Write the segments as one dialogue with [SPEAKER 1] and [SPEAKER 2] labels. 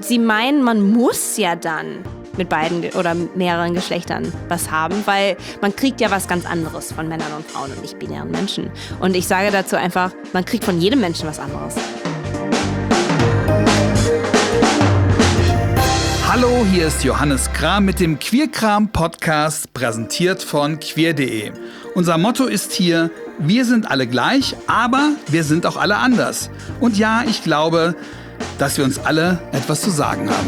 [SPEAKER 1] Sie meinen, man muss ja dann mit beiden oder mehreren Geschlechtern was haben, weil man kriegt ja was ganz anderes von Männern und Frauen und nicht-binären Menschen. Und ich sage dazu einfach, man kriegt von jedem Menschen was anderes.
[SPEAKER 2] Hallo, hier ist Johannes Kram mit dem Queerkram-Podcast, präsentiert von queer.de. Unser Motto ist hier: Wir sind alle gleich, aber wir sind auch alle anders. Und ja, ich glaube, dass wir uns alle etwas zu sagen haben.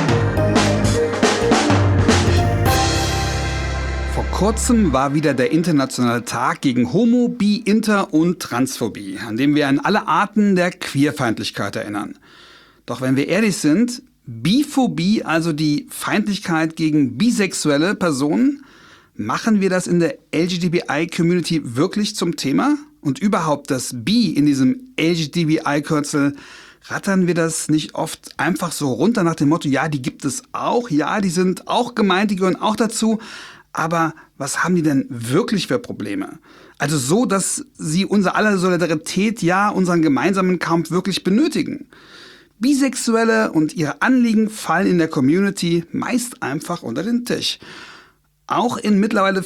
[SPEAKER 2] Vor kurzem war wieder der internationale Tag gegen Homo-, Bi-, Inter- und Transphobie, an dem wir an alle Arten der Queerfeindlichkeit erinnern. Doch wenn wir ehrlich sind, Biphobie, also die Feindlichkeit gegen bisexuelle Personen, machen wir das in der LGBTI-Community wirklich zum Thema? Und überhaupt das Bi in diesem LGBTI-Kürzel, rattern wir das nicht oft einfach so runter nach dem Motto, ja, die gibt es auch, ja, die sind auch gemeint, die gehören auch dazu, aber was haben die denn wirklich für Probleme? Also so, dass sie unser aller Solidarität, ja, unseren gemeinsamen Kampf wirklich benötigen. Bisexuelle und ihre Anliegen fallen in der Community meist einfach unter den Tisch. Auch in mittlerweile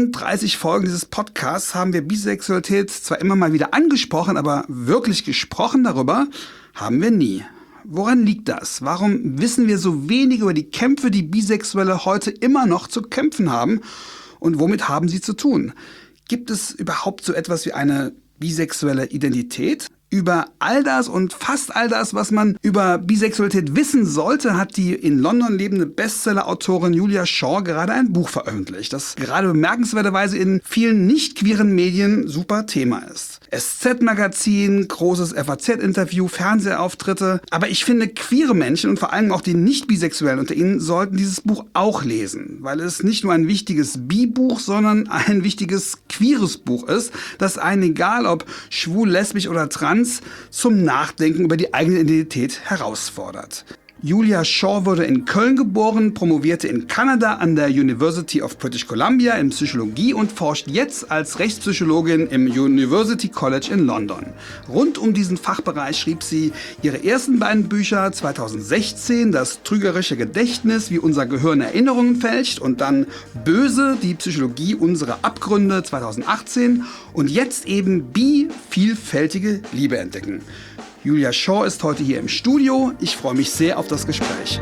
[SPEAKER 2] 34 Folgen dieses Podcasts haben wir Bisexualität zwar immer mal wieder angesprochen, aber wirklich gesprochen darüber haben wir nie. Woran liegt das? Warum wissen wir so wenig über die Kämpfe, die Bisexuelle heute immer noch zu kämpfen haben? Und womit haben sie zu tun? Gibt es überhaupt so etwas wie eine bisexuelle Identität? Über all das und fast all das, was man über Bisexualität wissen sollte, hat die in London lebende Bestseller-Autorin Julia Shaw gerade ein Buch veröffentlicht, das gerade bemerkenswerterweise in vielen nicht-queeren Medien super Thema ist. SZ-Magazin, großes FAZ-Interview, Fernsehauftritte. Aber ich finde, queere Menschen und vor allem auch die Nicht-Bisexuellen unter ihnen sollten dieses Buch auch lesen, weil es nicht nur ein wichtiges Bi-Buch, sondern ein wichtiges queeres Buch ist, das einen, egal ob schwul, lesbisch oder trans, zum Nachdenken über die eigene Identität herausfordert. Julia Shaw wurde in Köln geboren, promovierte in Kanada an der University of British Columbia in Psychologie und forscht jetzt als Rechtspsychologin im University College in London. Rund um diesen Fachbereich schrieb sie ihre ersten beiden Bücher 2016, Das trügerische Gedächtnis, wie unser Gehirn Erinnerungen fälscht, und dann Böse, die Psychologie unserer Abgründe 2018 und jetzt eben Bi, vielfältige Liebe entdecken. Julia Shaw ist heute hier im Studio. Ich freue mich sehr auf das Gespräch.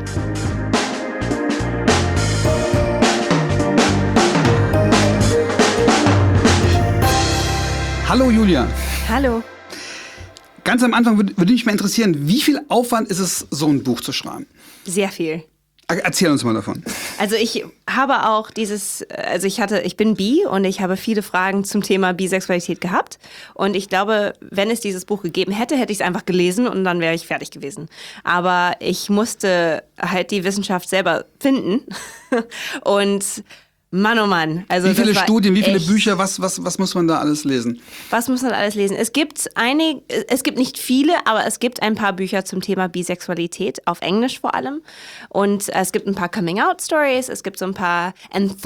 [SPEAKER 2] Hallo Julia.
[SPEAKER 1] Hallo.
[SPEAKER 2] Ganz am Anfang würde mich mal interessieren, wie viel Aufwand ist es, so ein Buch zu schreiben?
[SPEAKER 1] Sehr viel.
[SPEAKER 2] Erzähl uns mal davon.
[SPEAKER 1] Also ich habe auch ich bin bi und ich habe viele Fragen zum Thema Bisexualität gehabt. Und ich glaube, wenn es dieses Buch gegeben hätte, hätte ich es einfach gelesen und dann wäre ich fertig gewesen. Aber ich musste halt die Wissenschaft selber finden. Und Mann, oh Mann. Also
[SPEAKER 2] wie viele Studien, wie viele Bücher, was muss man da alles lesen?
[SPEAKER 1] Was muss man alles lesen? Es gibt nicht viele, aber es gibt ein paar Bücher zum Thema Bisexualität, auf Englisch vor allem. Und es gibt ein paar Coming-out-Stories, es gibt so ein paar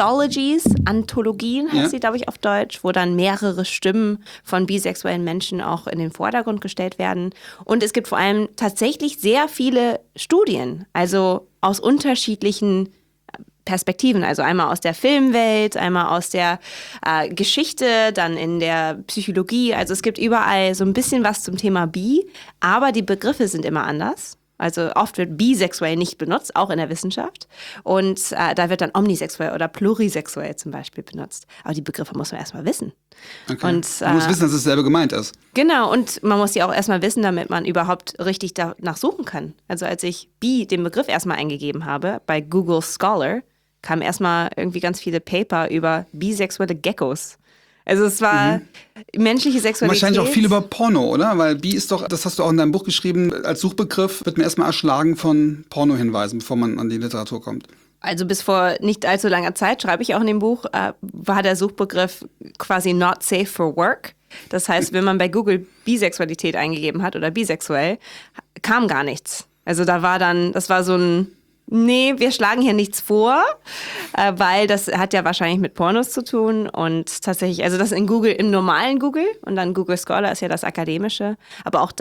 [SPEAKER 1] Anthologien heißt sie, glaube ich, auf Deutsch, wo dann mehrere Stimmen von bisexuellen Menschen auch in den Vordergrund gestellt werden. Und es gibt vor allem tatsächlich sehr viele Studien, also aus unterschiedlichen Perspektiven, also einmal aus der Filmwelt, einmal aus der Geschichte, dann in der Psychologie. Also es gibt überall so ein bisschen was zum Thema Bi, aber die Begriffe sind immer anders. Also oft wird bisexuell nicht benutzt, auch in der Wissenschaft. Und da wird dann omnisexuell oder plurisexuell zum Beispiel benutzt. Aber die Begriffe muss man erstmal wissen.
[SPEAKER 2] Okay. Und, man muss wissen, dass es selber gemeint ist.
[SPEAKER 1] Genau, und man muss die auch erstmal wissen, damit man überhaupt richtig danach suchen kann. Also als ich Bi den Begriff erstmal eingegeben habe bei Google Scholar, kamen erstmal irgendwie ganz viele Paper über bisexuelle Geckos. Also es war menschliche Sexualität.
[SPEAKER 2] Wahrscheinlich auch viel über Porno, oder? Weil Bi ist doch, das hast du auch in deinem Buch geschrieben, als Suchbegriff wird man erstmal erschlagen von Porno-Hinweisen, bevor man an die Literatur kommt.
[SPEAKER 1] Also bis vor nicht allzu langer Zeit, schreibe ich auch in dem Buch, war der Suchbegriff quasi not safe for work. Das heißt, wenn man bei Google Bisexualität eingegeben hat oder bisexuell, kam gar nichts. Also das war so ein Nee, wir schlagen hier nichts vor, weil das hat ja wahrscheinlich mit Pornos zu tun und tatsächlich, also das in Google, im normalen Google und dann Google Scholar ist ja das Akademische, aber auch da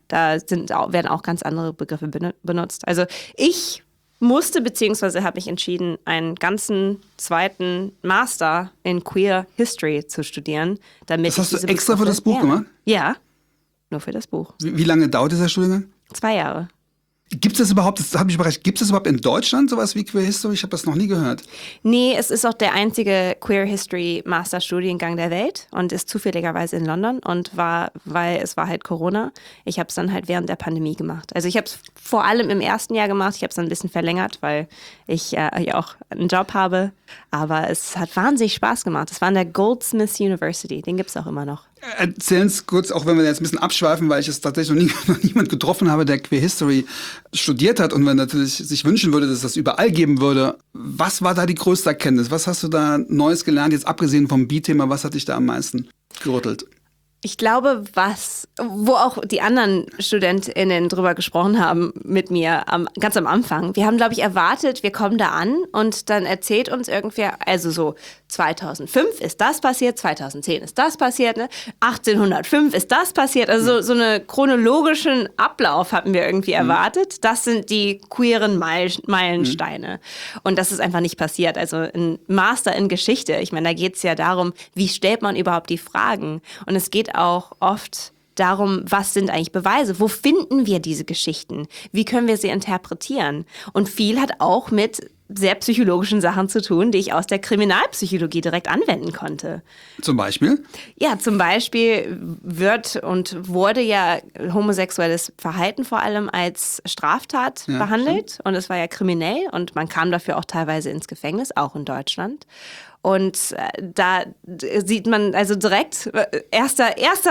[SPEAKER 1] Da werden auch ganz andere Begriffe benutzt. Also ich musste, beziehungsweise habe ich entschieden, einen ganzen zweiten Master in Queer History zu studieren. Damit
[SPEAKER 2] das hast du extra für das Buch gemacht?
[SPEAKER 1] Ja, nur für das Buch.
[SPEAKER 2] Wie lange dauert dieser Studiengang?
[SPEAKER 1] 2 Jahre.
[SPEAKER 2] Gibt es das überhaupt, gibt es überhaupt in Deutschland sowas wie Queer History? Ich habe das noch nie gehört.
[SPEAKER 1] Nee, es ist auch der einzige Queer History Masterstudiengang der Welt und ist zufälligerweise in London weil es war halt Corona. Ich habe es dann halt während der Pandemie gemacht. Also ich habe es vor allem im ersten Jahr gemacht. Ich habe es dann ein bisschen verlängert, weil ich ja auch einen Job habe. Aber es hat wahnsinnig Spaß gemacht. Es war an der Goldsmiths University. Den gibt es auch immer noch.
[SPEAKER 2] Erzählen Sie kurz, auch wenn wir jetzt ein bisschen abschweifen, weil ich es tatsächlich noch niemand getroffen habe, der Queer History studiert hat und man natürlich sich wünschen würde, dass es das überall geben würde. Was war da die größte Erkenntnis? Was hast du da Neues gelernt, jetzt abgesehen vom Bi-Thema? Was hat dich da am meisten gerüttelt?
[SPEAKER 1] Ich glaube, wo auch die anderen StudentInnen drüber gesprochen haben mit mir ganz am Anfang. Wir haben, glaube ich, erwartet, wir kommen da an und dann erzählt uns irgendwer, also so 2005 ist das passiert, 2010 ist das passiert, ne? 1805 ist das passiert. Also so einen chronologischen Ablauf hatten wir irgendwie erwartet. Das sind die queeren Meilensteine. Und das ist einfach nicht passiert. Also ein Master in Geschichte, ich meine, da geht es ja darum, wie stellt man überhaupt die Fragen? Und es geht auch oft darum, was sind eigentlich Beweise? Wo finden wir diese Geschichten? Wie können wir sie interpretieren? Und viel hat auch mit sehr psychologischen Sachen zu tun, die ich aus der Kriminalpsychologie direkt anwenden konnte.
[SPEAKER 2] Zum Beispiel?
[SPEAKER 1] Ja, zum Beispiel wurde ja homosexuelles Verhalten vor allem als Straftat behandelt. Und es war ja kriminell und man kam dafür auch teilweise ins Gefängnis, auch in Deutschland. Und da sieht man also direkt, erste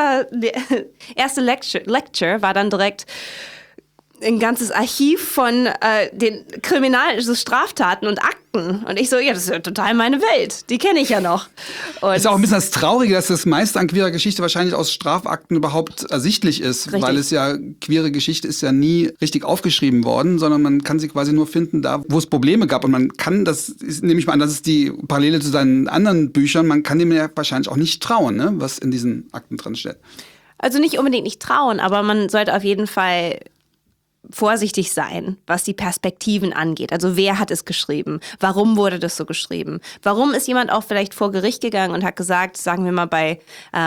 [SPEAKER 1] Lecture war dann direkt ein ganzes Archiv von den Straftaten und Akten. Und ich so, ja, das ist ja total meine Welt. Die kenne ich ja noch. Und
[SPEAKER 2] ist auch ein bisschen das Traurige, dass das meiste an queerer Geschichte wahrscheinlich aus Strafakten überhaupt ersichtlich ist. Richtig. Weil es ja, queere Geschichte ist ja nie richtig aufgeschrieben worden, sondern man kann sie quasi nur finden da, wo es Probleme gab. Und man kann, nehme ich mal an, das ist die Parallele zu seinen anderen Büchern, man kann dem ja wahrscheinlich auch nicht trauen, ne, was in diesen Akten drin steht.
[SPEAKER 1] Also nicht unbedingt nicht trauen, aber man sollte auf jeden Fall vorsichtig sein, was die Perspektiven angeht. Also wer hat es geschrieben? Warum wurde das so geschrieben? Warum ist jemand auch vielleicht vor Gericht gegangen und hat gesagt, sagen wir mal bei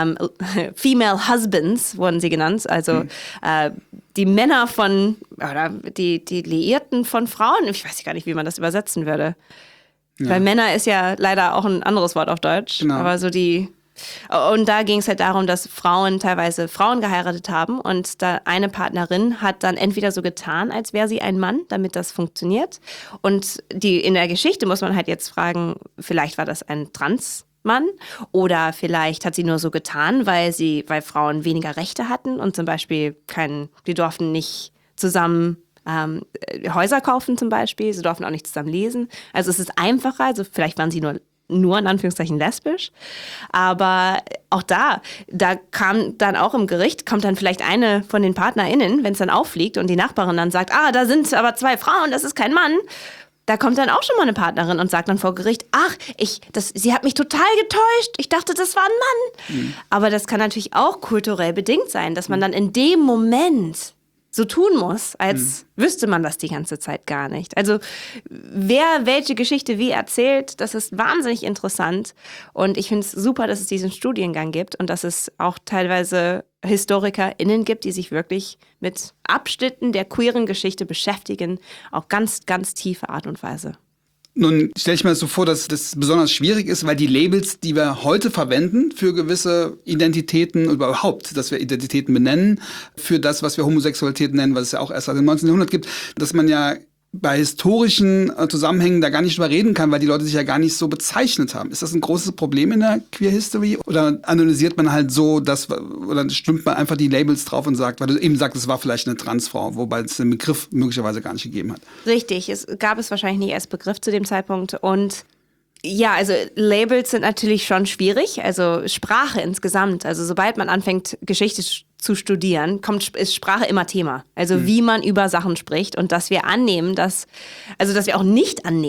[SPEAKER 1] Female Husbands wurden sie genannt, also die Männer oder die Liierten von Frauen, ich weiß gar nicht, wie man das übersetzen würde. Ja. Weil Männer ist ja leider auch ein anderes Wort auf Deutsch, genau. Aber so und da ging es halt darum, dass Frauen teilweise Frauen geheiratet haben und da eine Partnerin hat dann entweder so getan, als wäre sie ein Mann, damit das funktioniert. Und in der Geschichte muss man halt jetzt fragen, vielleicht war das ein Transmann oder vielleicht hat sie nur so getan, weil Frauen weniger Rechte hatten und zum Beispiel die durften nicht zusammen Häuser kaufen zum Beispiel, sie durften auch nicht zusammen lesen. Also es ist einfacher, also vielleicht waren sie nur in Anführungszeichen lesbisch. Aber auch da kam dann auch im Gericht, kommt dann vielleicht eine von den PartnerInnen, wenn es dann auffliegt und die Nachbarin dann sagt, da sind aber 2 Frauen, das ist kein Mann. Da kommt dann auch schon mal eine Partnerin und sagt dann vor Gericht, sie hat mich total getäuscht, ich dachte, das war ein Mann. Aber das kann natürlich auch kulturell bedingt sein, dass man dann in dem Moment so tun muss, als wüsste man das die ganze Zeit gar nicht. Also wer welche Geschichte wie erzählt, das ist wahnsinnig interessant. Und ich finde es super, dass es diesen Studiengang gibt und dass es auch teilweise HistorikerInnen gibt, die sich wirklich mit Abschnitten der queeren Geschichte beschäftigen, auf ganz, ganz tiefe Art und Weise.
[SPEAKER 2] Nun stelle ich mir das so vor, dass das besonders schwierig ist, weil die Labels, die wir heute verwenden für gewisse Identitäten oder überhaupt, dass wir Identitäten benennen, für das, was wir Homosexualität nennen, was es ja auch erst seit dem 19. Jahrhundert gibt, dass man ja bei historischen Zusammenhängen da gar nicht drüber reden kann, weil die Leute sich ja gar nicht so bezeichnet haben. Ist das ein großes Problem in der Queer History? Oder analysiert man halt so, oder stimmt man einfach die Labels drauf und sagt, weil du eben sagst, es war vielleicht eine Transfrau, wobei es den Begriff möglicherweise gar nicht gegeben hat.
[SPEAKER 1] Richtig, es gab es wahrscheinlich nicht als Begriff zu dem Zeitpunkt und ja, also Labels sind natürlich schon schwierig, also Sprache insgesamt. Also sobald man anfängt, Geschichte zu studieren, ist Sprache immer Thema. Also wie man über Sachen spricht und dass wir annehmen, dass wir auch nicht annehmen,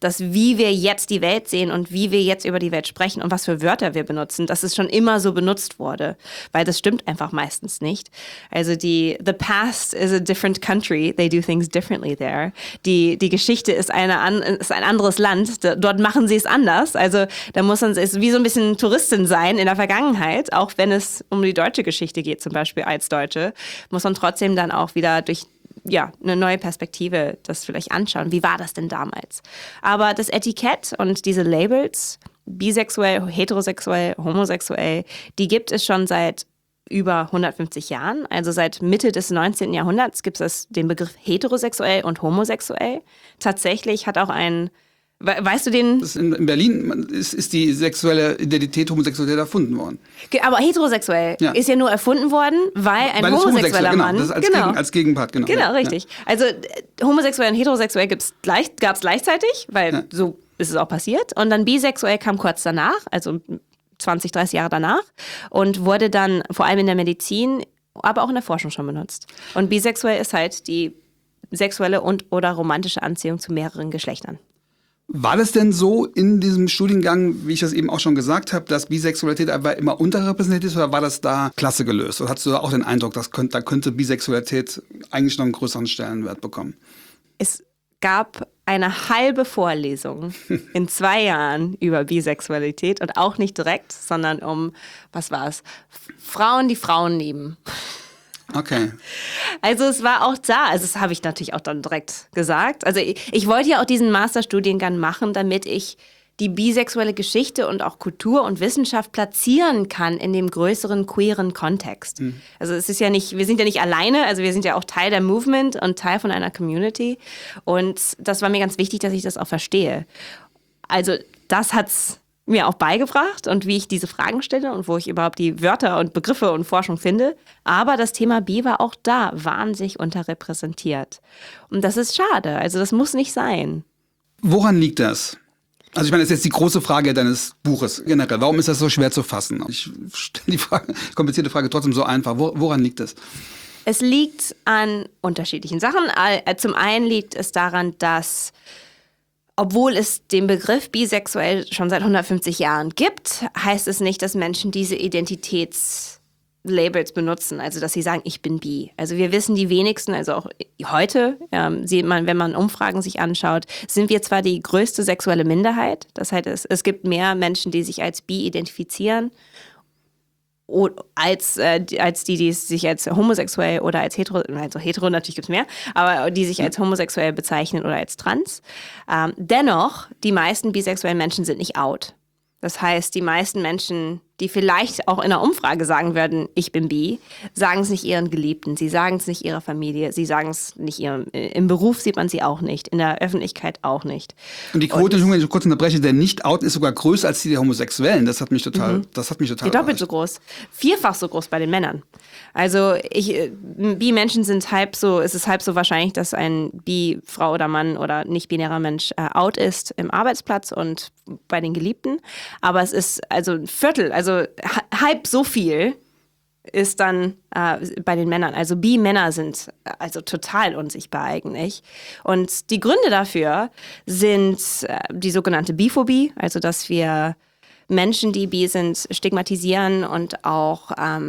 [SPEAKER 1] dass wie wir jetzt die Welt sehen und wie wir jetzt über die Welt sprechen und was für Wörter wir benutzen, dass es schon immer so benutzt wurde. Weil das stimmt einfach meistens nicht. Also the past is a different country. They do things differently there. Die Geschichte ist ein anderes Land. Dort machen sie es anders. Also da muss man es wie so ein bisschen Touristin sein in der Vergangenheit, auch wenn es um die deutsche Geschichte geht, zum Beispiel als Deutsche, muss man trotzdem dann auch wieder durch eine neue Perspektive das vielleicht anschauen. Wie war das denn damals? Aber das Etikett und diese Labels, bisexuell, heterosexuell, homosexuell, die gibt es schon seit über 150 Jahren. Also seit Mitte des 19. Jahrhunderts gibt es den Begriff heterosexuell und homosexuell. Tatsächlich hat auch weißt du den?
[SPEAKER 2] In Berlin ist die sexuelle Identität Homosexualität erfunden worden.
[SPEAKER 1] Aber heterosexuell ist ja nur erfunden worden, weil ein homosexueller Mann...
[SPEAKER 2] Das als Gegenpart, genau.
[SPEAKER 1] Genau, richtig. Ja. Also homosexuell und heterosexuell gab es gleichzeitig, weil so ist es auch passiert. Und dann bisexuell kam kurz danach, also 20, 30 Jahre danach und wurde dann vor allem in der Medizin, aber auch in der Forschung schon benutzt. Und bisexuell ist halt die sexuelle und/oder romantische Anziehung zu mehreren Geschlechtern.
[SPEAKER 2] War das denn so in diesem Studiengang, wie ich das eben auch schon gesagt habe, dass Bisexualität einfach immer unterrepräsentiert ist oder war das da klasse gelöst? Oder hast du da auch den Eindruck, da könnte Bisexualität eigentlich noch einen größeren Stellenwert bekommen?
[SPEAKER 1] Es gab eine halbe Vorlesung in 2 Jahren über Bisexualität und auch nicht direkt, sondern was war es? Frauen, die Frauen lieben.
[SPEAKER 2] Okay.
[SPEAKER 1] Also es war auch da, also das habe ich natürlich auch dann direkt gesagt. Also ich wollte ja auch diesen Masterstudiengang machen, damit ich die bisexuelle Geschichte und auch Kultur und Wissenschaft platzieren kann in dem größeren queeren Kontext. Mhm. Also es ist ja nicht, wir sind ja nicht alleine, also wir sind ja auch Teil der Movement und Teil von einer Community. Und das war mir ganz wichtig, dass ich das auch verstehe. Also das hat's mir auch beigebracht und wie ich diese Fragen stelle und wo ich überhaupt die Wörter und Begriffe und Forschung finde. Aber das Thema Bi war auch da wahnsinnig unterrepräsentiert. Und das ist schade. Also das muss nicht sein.
[SPEAKER 2] Woran liegt das? Also ich meine, das ist jetzt die große Frage deines Buches generell. Warum ist das so schwer zu fassen? Ich stelle die komplizierte Frage trotzdem so einfach. Woran liegt das?
[SPEAKER 1] Es liegt an unterschiedlichen Sachen. Zum einen liegt es daran, dass obwohl es den Begriff bisexuell schon seit 150 Jahren gibt, heißt es nicht, dass Menschen diese Identitätslabels benutzen, also dass sie sagen, ich bin bi. Also wir wissen die wenigsten, also auch heute, sieht man, wenn man Umfragen sich anschaut, sind wir zwar die größte sexuelle Minderheit, das heißt, es gibt mehr Menschen, die sich als bi identifizieren, als die sich als homosexuell oder als hetero, also hetero natürlich gibt es mehr, aber die sich als homosexuell bezeichnen oder als trans. Dennoch, die meisten bisexuellen Menschen sind nicht out. Das heißt, die meisten Menschen, die vielleicht auch in einer Umfrage sagen würden, ich bin bi, sagen es nicht ihren Geliebten, sie sagen es nicht ihrer Familie, sie sagen es nicht im Beruf sieht man sie auch nicht, in der Öffentlichkeit auch nicht.
[SPEAKER 2] Und die Quote, wenn ich kurz unterbreche, der Nicht-Out ist sogar größer als die der Homosexuellen. Das hat mich total
[SPEAKER 1] doppelt so groß. 4-fach so groß bei den Männern. Also Bi-Menschen sind es ist halb so wahrscheinlich, dass ein Bi-Frau oder Mann oder nicht-binärer Mensch out ist im Arbeitsplatz und bei den Geliebten. Aber es ist also ein Viertel, also halb so viel ist dann bei den Männern. Also Bi-Männer sind also total unsichtbar eigentlich. Und die Gründe dafür sind die sogenannte Biphobie, also dass wir Menschen, die bi sind, stigmatisieren und auch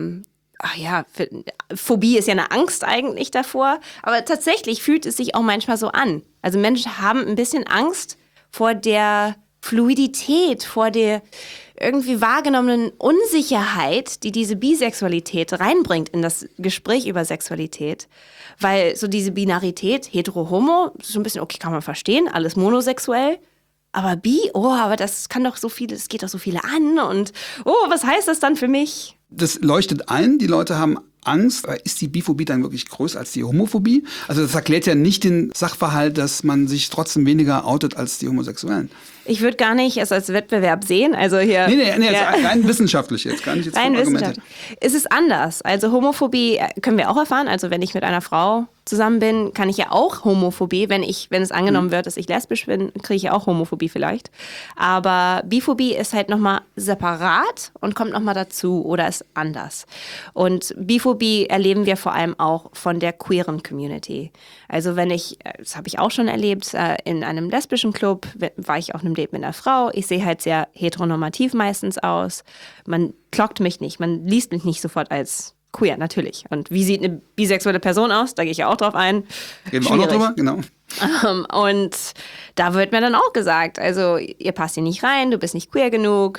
[SPEAKER 1] Phobie ist ja eine Angst eigentlich davor, aber tatsächlich fühlt es sich auch manchmal so an. Also Menschen haben ein bisschen Angst vor der Fluidität, vor der irgendwie wahrgenommenen Unsicherheit, die diese Bisexualität reinbringt in das Gespräch über Sexualität. Weil so diese Binarität, hetero-homo, so ein bisschen, okay, kann man verstehen, alles monosexuell. Aber bi, aber das kann doch es geht doch so viele an und was heißt das dann für mich?
[SPEAKER 2] Das leuchtet ein, die Leute haben Angst. Aber ist die Biphobie dann wirklich größer als die Homophobie? Also das erklärt ja nicht den Sachverhalt, dass man sich trotzdem weniger outet als die Homosexuellen.
[SPEAKER 1] Ich würde gar nicht es als Wettbewerb sehen. Also hier,
[SPEAKER 2] Nee, rein wissenschaftlich jetzt, gar nicht jetzt
[SPEAKER 1] rein
[SPEAKER 2] Argumente.
[SPEAKER 1] wissenschaftlich. Es ist anders. Also Homophobie können wir auch erfahren. Also wenn ich mit einer Frau zusammen bin, kann ich ja auch Homophobie. Wenn es angenommen wird, dass ich lesbisch bin, kriege ich ja auch Homophobie vielleicht. Aber Biphobie ist halt nochmal separat und kommt nochmal dazu oder ist anders. Und Biphobie erleben wir vor allem auch von der queeren Community. Also das habe ich auch schon erlebt, in einem lesbischen Club war ich auf einem Date mit einer Frau. Ich sehe halt sehr heteronormativ meistens aus. Man clockt mich nicht, man liest mich nicht sofort als queer, natürlich. Und wie sieht eine bisexuelle Person aus? Da gehe ich ja auch drauf ein.
[SPEAKER 2] Reden wir auch noch drüber, genau.
[SPEAKER 1] Und da wird mir dann auch gesagt, also ihr passt hier nicht rein, du bist nicht queer genug,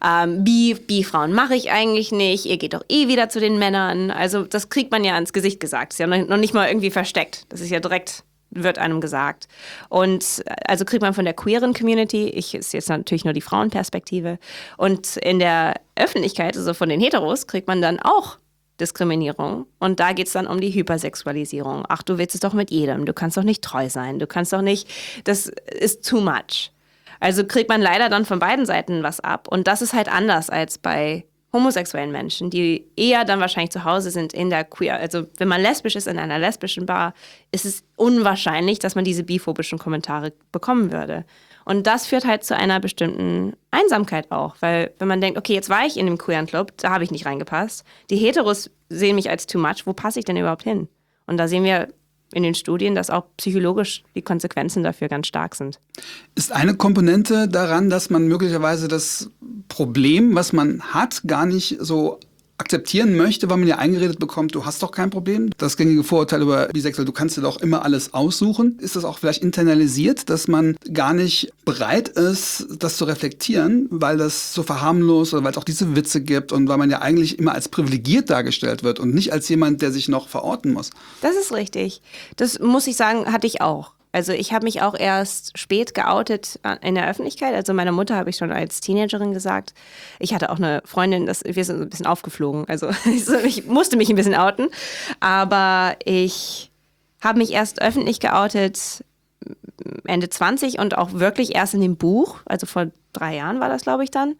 [SPEAKER 1] Bi-Frauen mache ich eigentlich nicht, ihr geht doch eh wieder zu den Männern. Also das kriegt man ja ins Gesicht gesagt, das ist ja noch nicht mal irgendwie versteckt, das ist ja direkt, wird einem gesagt. Und also kriegt man von der queeren Community, ist jetzt natürlich nur die Frauenperspektive, und in der Öffentlichkeit, also von den Heteros, kriegt man dann auch Diskriminierung. Und da geht es dann um die Hypersexualisierung. Ach, du willst es doch mit jedem. Du kannst doch nicht treu sein. Du kannst doch nicht, das ist too much. Also kriegt man leider dann von beiden Seiten was ab. Und das ist halt anders als bei homosexuellen Menschen, die eher dann wahrscheinlich zu Hause sind in der queer. Also wenn man lesbisch ist in einer lesbischen Bar, ist es unwahrscheinlich, dass man diese biphobischen Kommentare bekommen würde. Und das führt halt zu einer bestimmten Einsamkeit auch, weil wenn man denkt, okay, jetzt war ich in dem queeren Club, da habe ich nicht reingepasst. Die Heteros sehen mich als too much, wo passe ich denn überhaupt hin? Und da sehen wir in den Studien, dass auch psychologisch die Konsequenzen dafür ganz stark sind.
[SPEAKER 2] Ist eine Komponente daran, dass man möglicherweise das Problem, was man hat, gar nicht so akzeptieren möchte, weil man ja eingeredet bekommt, du hast doch kein Problem. Das gängige Vorurteil über Bisexuell, du kannst dir doch immer alles aussuchen. Ist das auch vielleicht internalisiert, dass man gar nicht bereit ist, das zu reflektieren, weil das so verharmlost oder weil es auch diese Witze gibt und weil man ja eigentlich immer als privilegiert dargestellt wird und nicht als jemand, der sich noch verorten muss?
[SPEAKER 1] Das ist richtig. Das muss ich sagen, hatte ich auch. Also ich habe mich auch erst spät geoutet in der Öffentlichkeit. Also meiner Mutter habe ich schon als Teenagerin gesagt. Ich hatte auch eine Freundin, wir sind ein bisschen aufgeflogen. Also ich musste mich ein bisschen outen. Aber ich habe mich erst öffentlich geoutet Ende 20 und auch wirklich erst in dem Buch, also vor 3 Jahren war das, glaube ich, dann.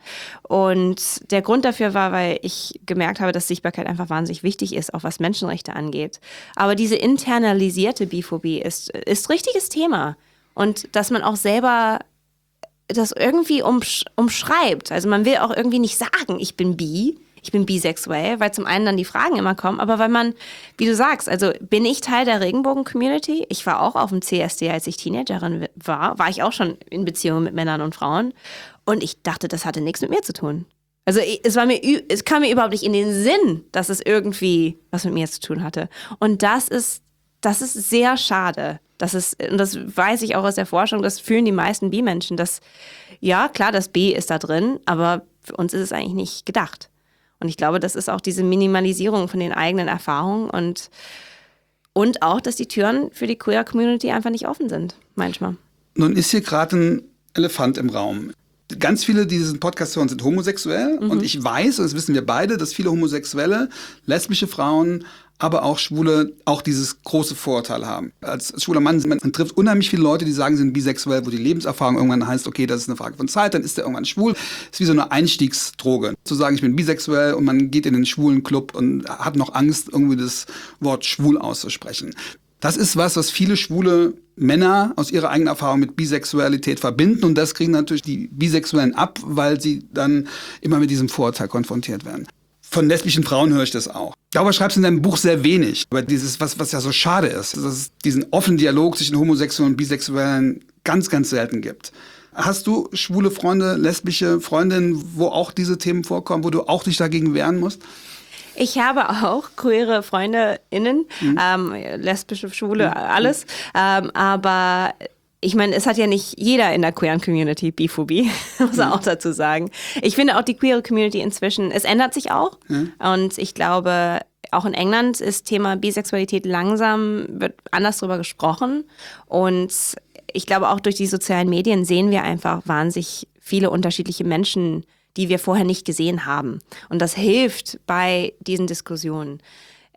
[SPEAKER 1] Und der Grund dafür war, weil ich gemerkt habe, dass Sichtbarkeit einfach wahnsinnig wichtig ist, auch was Menschenrechte angeht. Aber diese internalisierte Biphobie ist richtiges Thema. Und dass man auch selber das irgendwie umschreibt. Also man will auch irgendwie nicht sagen, ich bin bisexuell, weil zum einen dann die Fragen immer kommen, aber weil man, wie du sagst, also bin ich Teil der Regenbogen-Community? Ich war auch auf dem CSD, als ich Teenagerin war ich auch schon in Beziehungen mit Männern und Frauen und ich dachte, das hatte nichts mit mir zu tun. Also es kam mir überhaupt nicht in den Sinn, dass es irgendwie was mit mir zu tun hatte. Und das ist sehr schade. Und das weiß ich auch aus der Forschung, das fühlen die meisten Bi-Menschen, dass, ja klar, das B ist da drin, aber für uns ist es eigentlich nicht gedacht. Und ich glaube, das ist auch diese Minimalisierung von den eigenen Erfahrungen und auch, dass die Türen für die Queer-Community einfach nicht offen sind, manchmal.
[SPEAKER 2] Nun ist hier gerade ein Elefant im Raum. Ganz viele, die diesen Podcast hören, sind homosexuell. Und ich weiß, und das wissen wir beide, dass viele Homosexuelle, lesbische Frauen, aber auch Schwule auch dieses große Vorurteil haben. Als schwuler Mann, man trifft unheimlich viele Leute, die sagen, sie sind bisexuell, wo die Lebenserfahrung irgendwann heißt, okay, das ist eine Frage von Zeit, dann ist der irgendwann schwul. Das ist wie so eine Einstiegsdroge. Zu sagen, ich bin bisexuell und man geht in den schwulen Club und hat noch Angst, irgendwie das Wort schwul auszusprechen. Das ist was viele schwule Männer aus ihrer eigenen Erfahrung mit Bisexualität verbinden und das kriegen natürlich die Bisexuellen ab, weil sie dann immer mit diesem Vorurteil konfrontiert werden. Von lesbischen Frauen höre ich das auch. Darüber schreibst du in deinem Buch sehr wenig. Über dieses, was ja so schade ist, dass es diesen offenen Dialog zwischen Homosexuellen und Bisexuellen ganz, ganz selten gibt. Hast du schwule Freunde, lesbische Freundinnen, wo auch diese Themen vorkommen, wo du auch dich dagegen wehren musst?
[SPEAKER 1] Ich habe auch queere FreundInnen, lesbische, schwule, alles. Aber ich meine, es hat ja nicht jeder in der queeren Community Biphobie, muss man auch dazu sagen. Ich finde auch die queere Community inzwischen, es ändert sich auch. Und ich glaube, auch in England ist Thema Bisexualität wird anders drüber gesprochen. Und ich glaube, auch durch die sozialen Medien sehen wir einfach wahnsinnig viele unterschiedliche Menschen, die wir vorher nicht gesehen haben. Und das hilft bei diesen Diskussionen.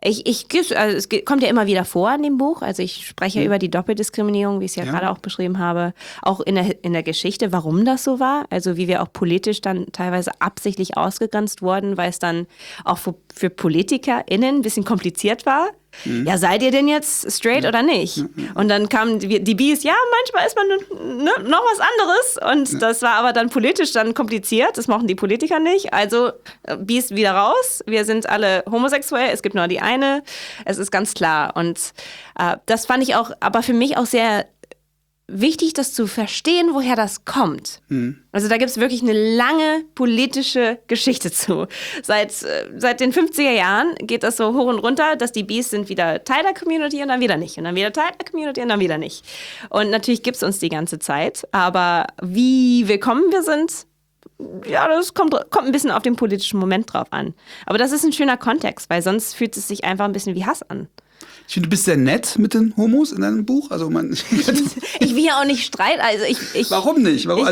[SPEAKER 1] Also es kommt ja immer wieder vor in dem Buch. Also ich spreche über die Doppeldiskriminierung, wie ich es ja gerade auch beschrieben habe. Auch in der Geschichte, warum das so war. Also wie wir auch politisch dann teilweise absichtlich ausgegrenzt wurden, weil es dann auch für PolitikerInnen ein bisschen kompliziert war. Ja, seid ihr denn jetzt straight oder nicht? Und dann kamen die Bs, ja, manchmal ist man noch was anderes. Und das war aber dann politisch dann kompliziert. Das mochten die Politiker nicht. Also Bs wieder raus. Wir sind alle homosexuell. Es gibt nur die eine. Es ist ganz klar. Und das fand ich auch, aber für mich auch sehr wichtig, das zu verstehen, woher das kommt. Also da gibt es wirklich eine lange politische Geschichte zu. Seit den 50er Jahren geht das so hoch und runter, dass die Bs sind wieder Teil der Community und dann wieder nicht. Und dann wieder Teil der Community und dann wieder nicht. Und natürlich gibt es uns die ganze Zeit. Aber wie willkommen wir sind, ja, das kommt ein bisschen auf den politischen Moment drauf an. Aber das ist ein schöner Kontext, weil sonst fühlt es sich einfach ein bisschen wie Hass an.
[SPEAKER 2] Ich finde, du bist sehr nett mit den Homos in deinem Buch. Also
[SPEAKER 1] ich will ja auch nicht streiten. Also
[SPEAKER 2] warum nicht? Da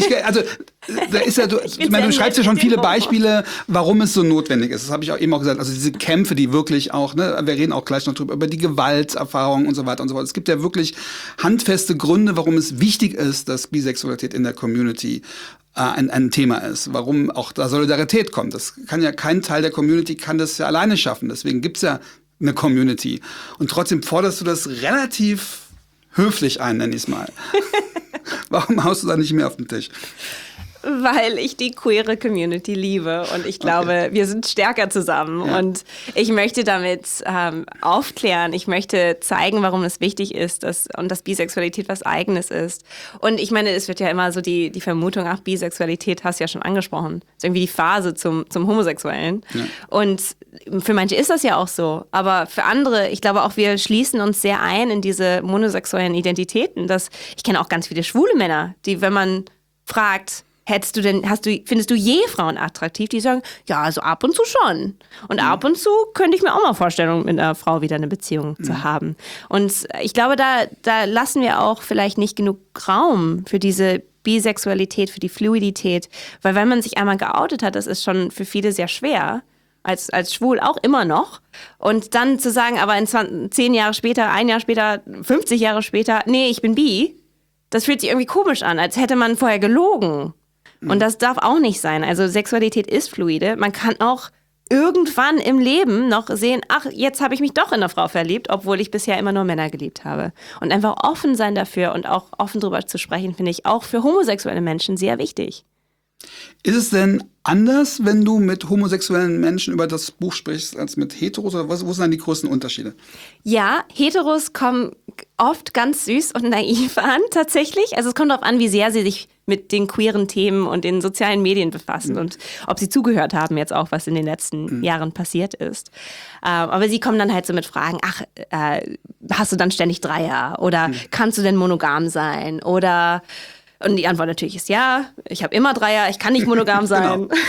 [SPEAKER 2] ist ja, du schreibst ja schon viele Beispiele, warum es so notwendig ist. Das habe ich auch eben auch gesagt. Also diese Kämpfe, die wirklich auch, ne, wir reden auch gleich noch drüber, über die Gewalterfahrungen und so weiter und so fort. Es gibt ja wirklich handfeste Gründe, warum es wichtig ist, dass Bisexualität in der Community ein Thema ist, warum auch da Solidarität kommt. Das kann ja kein Teil der Community kann das ja alleine schaffen. Deswegen gibt's ja eine Community. Und trotzdem forderst du das relativ höflich ein, nenn ich es mal. Warum haust du da nicht mehr auf den Tisch?
[SPEAKER 1] Weil ich die queere Community liebe und ich glaube, wir sind stärker zusammen und ich möchte damit aufklären, ich möchte zeigen, warum es wichtig ist dass Bisexualität was Eigenes ist. Und ich meine, es wird ja immer so die Vermutung, ach, Bisexualität hast du ja schon angesprochen, ist irgendwie die Phase zum Homosexuellen. Ja. Und für manche ist das ja auch so, aber für andere, ich glaube auch, wir schließen uns sehr ein in diese monosexuellen Identitäten. Ich kenne auch ganz viele schwule Männer, die, wenn man fragt, findest du je Frauen attraktiv, die sagen, ja, also ab und zu schon. Und ab und zu könnte ich mir auch mal vorstellen, mit einer Frau wieder eine Beziehung zu haben. Und ich glaube, da lassen wir auch vielleicht nicht genug Raum für diese Bisexualität, für die Fluidität. Weil wenn man sich einmal geoutet hat, das ist schon für viele sehr schwer. Als schwul auch immer noch. Und dann zu sagen, aber 10 Jahre später, 1 Jahr später, 50 Jahre später, nee, ich bin bi, das fühlt sich irgendwie komisch an, als hätte man vorher gelogen. Und das darf auch nicht sein. Also Sexualität ist fluide. Man kann auch irgendwann im Leben noch sehen, ach, jetzt habe ich mich doch in eine Frau verliebt, obwohl ich bisher immer nur Männer geliebt habe. Und einfach offen sein dafür und auch offen drüber zu sprechen, finde ich auch für homosexuelle Menschen sehr wichtig.
[SPEAKER 2] Ist es denn anders, wenn du mit homosexuellen Menschen über das Buch sprichst, als mit Heteros? Oder wo sind dann die größten Unterschiede?
[SPEAKER 1] Ja, Heteros kommen oft ganz süß und naiv an, tatsächlich. Also es kommt darauf an, wie sehr sie sich mit den queeren Themen und den sozialen Medien befassen und ob sie zugehört haben jetzt auch, was in den letzten Jahren passiert ist. Aber sie kommen dann halt so mit Fragen, ach, hast du dann ständig Dreier? Oder kannst du denn monogam sein? Und die Antwort natürlich ist ja, ich habe immer Dreier, ich kann nicht monogam sein. Genau.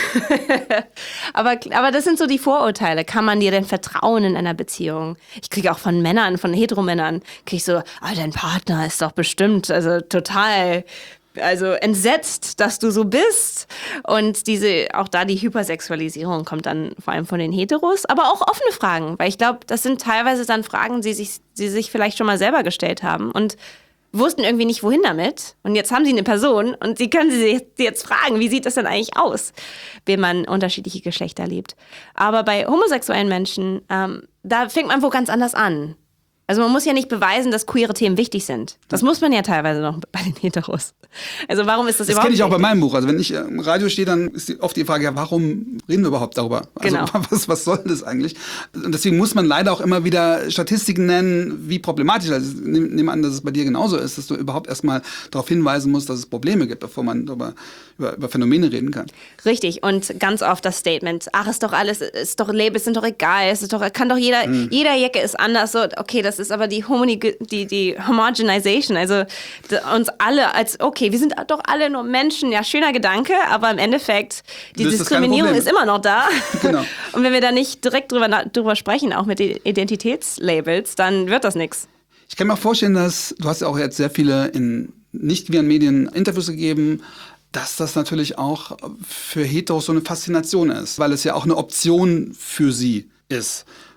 [SPEAKER 1] aber das sind so die Vorurteile. Kann man dir denn vertrauen in einer Beziehung? Ich kriege auch von Heteromännern, kriege ich so, dein Partner ist doch bestimmt, also total, also entsetzt, dass du so bist. Und auch da die Hypersexualisierung kommt dann vor allem von den Heteros, aber auch offene Fragen, weil ich glaube, das sind teilweise dann Fragen, die sich vielleicht schon mal selber gestellt haben und wussten irgendwie nicht, wohin damit. Und jetzt haben sie eine Person und sie können sie jetzt fragen, wie sieht das denn eigentlich aus, wenn man unterschiedliche Geschlechter lebt. Aber bei homosexuellen Menschen, da fängt man wohl ganz anders an. Also man muss ja nicht beweisen, dass queere Themen wichtig sind. Das muss man ja teilweise noch bei den Heteros. Also warum ist das überhaupt
[SPEAKER 2] kenne ich auch bei meinem Buch. Also wenn ich im Radio stehe, dann ist oft die Frage, ja, warum reden wir überhaupt darüber? Also
[SPEAKER 1] genau.
[SPEAKER 2] Was soll das eigentlich? Und deswegen muss man leider auch immer wieder Statistiken nennen, wie problematisch. Also ich nehme an, dass es bei dir genauso ist, dass du überhaupt erstmal darauf hinweisen musst, dass es Probleme gibt, bevor man über Phänomene reden kann.
[SPEAKER 1] Richtig. Und ganz oft das Statement, ach, Labels sind doch egal, kann doch jeder Jacke ist anders. So, okay, das ist aber die Homogenization, also uns alle als, okay, wir sind doch alle nur Menschen, ja, schöner Gedanke, aber im Endeffekt, die Diskriminierung ist immer noch da. Genau. Und wenn wir da nicht direkt drüber sprechen, auch mit den Identitätslabels, dann wird das nichts.
[SPEAKER 2] Ich kann mir auch vorstellen, dass, du hast ja auch jetzt sehr viele in nicht-queeren Medien Interviews gegeben, dass das natürlich auch für Heteros so eine Faszination ist, weil es ja auch eine Option für sie ist.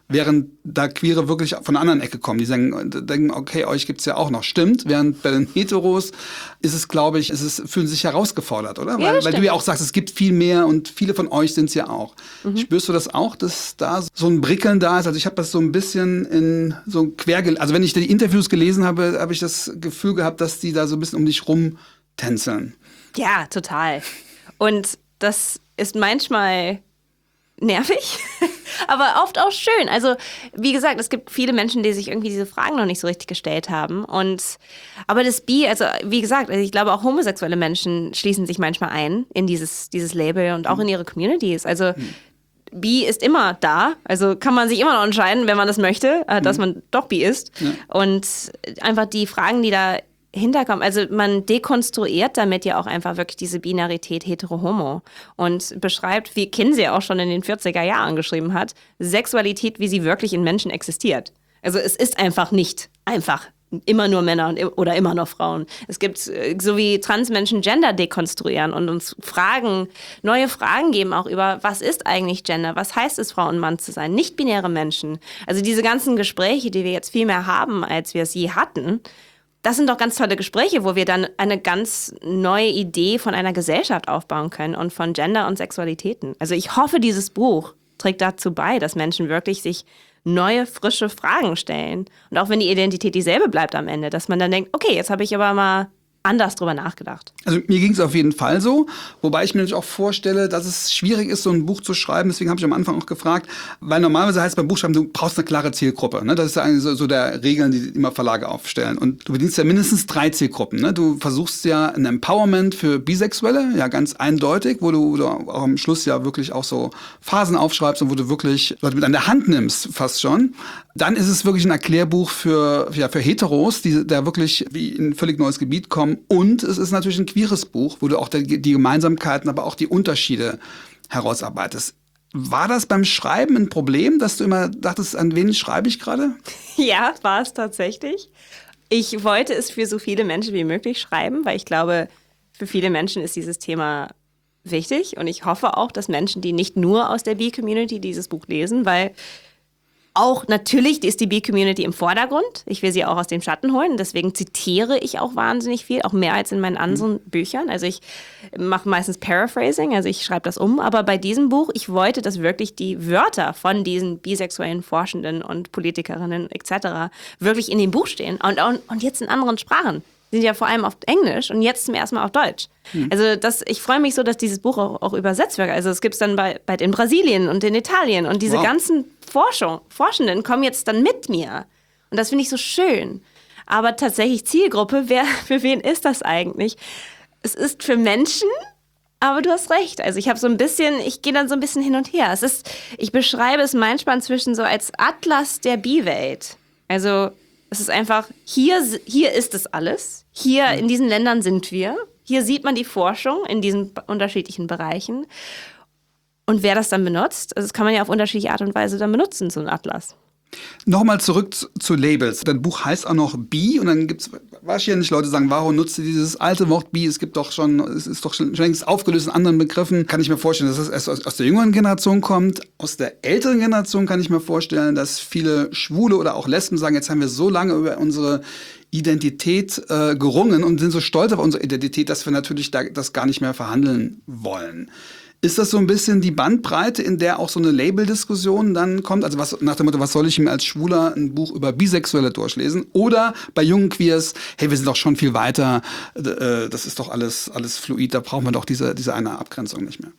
[SPEAKER 2] während da Queere wirklich von einer anderen Ecke kommen. Die denken, okay, euch gibt's ja auch noch. Stimmt, während bei den Heteros ist es, glaube ich, fühlen sich herausgefordert, oder?
[SPEAKER 1] Ja,
[SPEAKER 2] weil du ja auch sagst, es gibt viel mehr und viele von euch sind es ja auch. Spürst du das auch, dass da so ein Brickeln da ist? Also ich habe das so ein bisschen in so also wenn ich die Interviews gelesen habe, habe ich das Gefühl gehabt, dass die da so ein bisschen um dich rum tänzeln.
[SPEAKER 1] Ja, total. Und das ist manchmal nervig, aber oft auch schön. Also wie gesagt, es gibt viele Menschen, die sich irgendwie diese Fragen noch nicht so richtig gestellt haben. Aber das also wie gesagt, ich glaube auch homosexuelle Menschen schließen sich manchmal ein in dieses Label und auch in ihre Communities. Also Bi ist immer da, also kann man sich immer noch entscheiden, wenn man das möchte, dass man doch Bi ist. Ja. Und einfach die Fragen, die da hinterkommen, also man dekonstruiert damit ja auch einfach wirklich diese Binarität hetero-homo und beschreibt, wie Kinsey auch schon in den 40er Jahren geschrieben hat, Sexualität, wie sie wirklich in Menschen existiert. Also es ist einfach nicht einfach immer nur Männer oder immer nur Frauen. Es gibt, so wie Transmenschen Gender dekonstruieren und uns neue Fragen geben auch über, was ist eigentlich Gender, was heißt es, Frau und Mann zu sein, nicht-binäre Menschen. Also diese ganzen Gespräche, die wir jetzt viel mehr haben, als wir es je hatten, das sind doch ganz tolle Gespräche, wo wir dann eine ganz neue Idee von einer Gesellschaft aufbauen können und von Gender und Sexualitäten. Also ich hoffe, dieses Buch trägt dazu bei, dass Menschen wirklich sich neue, frische Fragen stellen. Und auch wenn die Identität dieselbe bleibt am Ende, dass man dann denkt, okay, jetzt habe ich aber mal anders drüber nachgedacht.
[SPEAKER 2] Also mir ging es auf jeden Fall so, wobei ich mir natürlich auch vorstelle, dass es schwierig ist, so ein Buch zu schreiben. Deswegen habe ich am Anfang auch gefragt, weil normalerweise heißt es beim Buchschreiben, du brauchst eine klare Zielgruppe. Ne? Das ist ja eigentlich so der Regeln, die immer Verlage aufstellen. Und du bedienst ja mindestens 3 Zielgruppen. Ne? Du versuchst ja ein Empowerment für Bisexuelle, ja ganz eindeutig, wo du auch am Schluss ja wirklich auch so Phasen aufschreibst und wo du wirklich Leute mit an der Hand nimmst, fast schon. Dann ist es wirklich ein Erklärbuch für Heteros, die da wirklich wie in ein völlig neues Gebiet kommen. Und es ist natürlich ein queeres Buch, wo du auch die Gemeinsamkeiten, aber auch die Unterschiede herausarbeitest. War das beim Schreiben ein Problem, dass du immer dachtest, an wen schreibe ich gerade?
[SPEAKER 1] Ja, war es tatsächlich. Ich wollte es für so viele Menschen wie möglich schreiben, weil ich glaube, für viele Menschen ist dieses Thema wichtig. Und ich hoffe auch, dass Menschen, die nicht nur aus der Bi-Community dieses Buch lesen, weil auch natürlich ist die Bi-Community im Vordergrund. Ich will sie auch aus dem Schatten holen. Deswegen zitiere ich auch wahnsinnig viel, auch mehr als in meinen anderen Büchern. Also ich mache meistens Paraphrasing, also ich schreibe das um. Aber bei diesem Buch, ich wollte, dass wirklich die Wörter von diesen bisexuellen Forschenden und Politikerinnen etc. wirklich in dem Buch stehen. Und jetzt in anderen Sprachen. Die sind ja vor allem auf Englisch und jetzt zum ersten Mal auf Deutsch. Also ich freue mich so, dass dieses Buch auch übersetzt wird. Also es gibt es dann bald in Brasilien und in Italien. Und diese ganzen Forschenden kommen jetzt dann mit mir. Und das finde ich so schön. Aber tatsächlich Zielgruppe, für wen ist das eigentlich? Es ist für Menschen, aber du hast recht. Also ich gehe dann so ein bisschen hin und her. Ich beschreibe es manchmal inzwischen so als Atlas der Bi-Welt. Also es ist einfach, hier ist es alles. Hier in diesen Ländern sind wir. Hier sieht man die Forschung in diesen unterschiedlichen Bereichen. Und wer das dann benutzt, also das kann man ja auf unterschiedliche Art und Weise dann benutzen, so ein Atlas.
[SPEAKER 2] Nochmal zurück zu Labels. Dein Buch heißt auch noch Bi und dann gibt es wahrscheinlich Leute, die sagen, warum nutzt ihr dieses alte Wort Bi? Es ist doch schon längst aufgelöst in anderen Begriffen. Kann ich mir vorstellen, dass es erst aus der jüngeren Generation kommt. Aus der älteren Generation kann ich mir vorstellen, dass viele Schwule oder auch Lesben sagen, jetzt haben wir so lange über unsere Identität gerungen und sind so stolz auf unsere Identität, dass wir natürlich das gar nicht mehr verhandeln wollen. Ist das so ein bisschen die Bandbreite, in der auch so eine Label-Diskussion dann kommt? Also nach dem Motto, was soll ich mir als Schwuler ein Buch über Bisexuelle durchlesen? Oder bei jungen Queers, hey, wir sind doch schon viel weiter, das ist doch alles fluid, da brauchen wir doch diese eine Abgrenzung nicht mehr.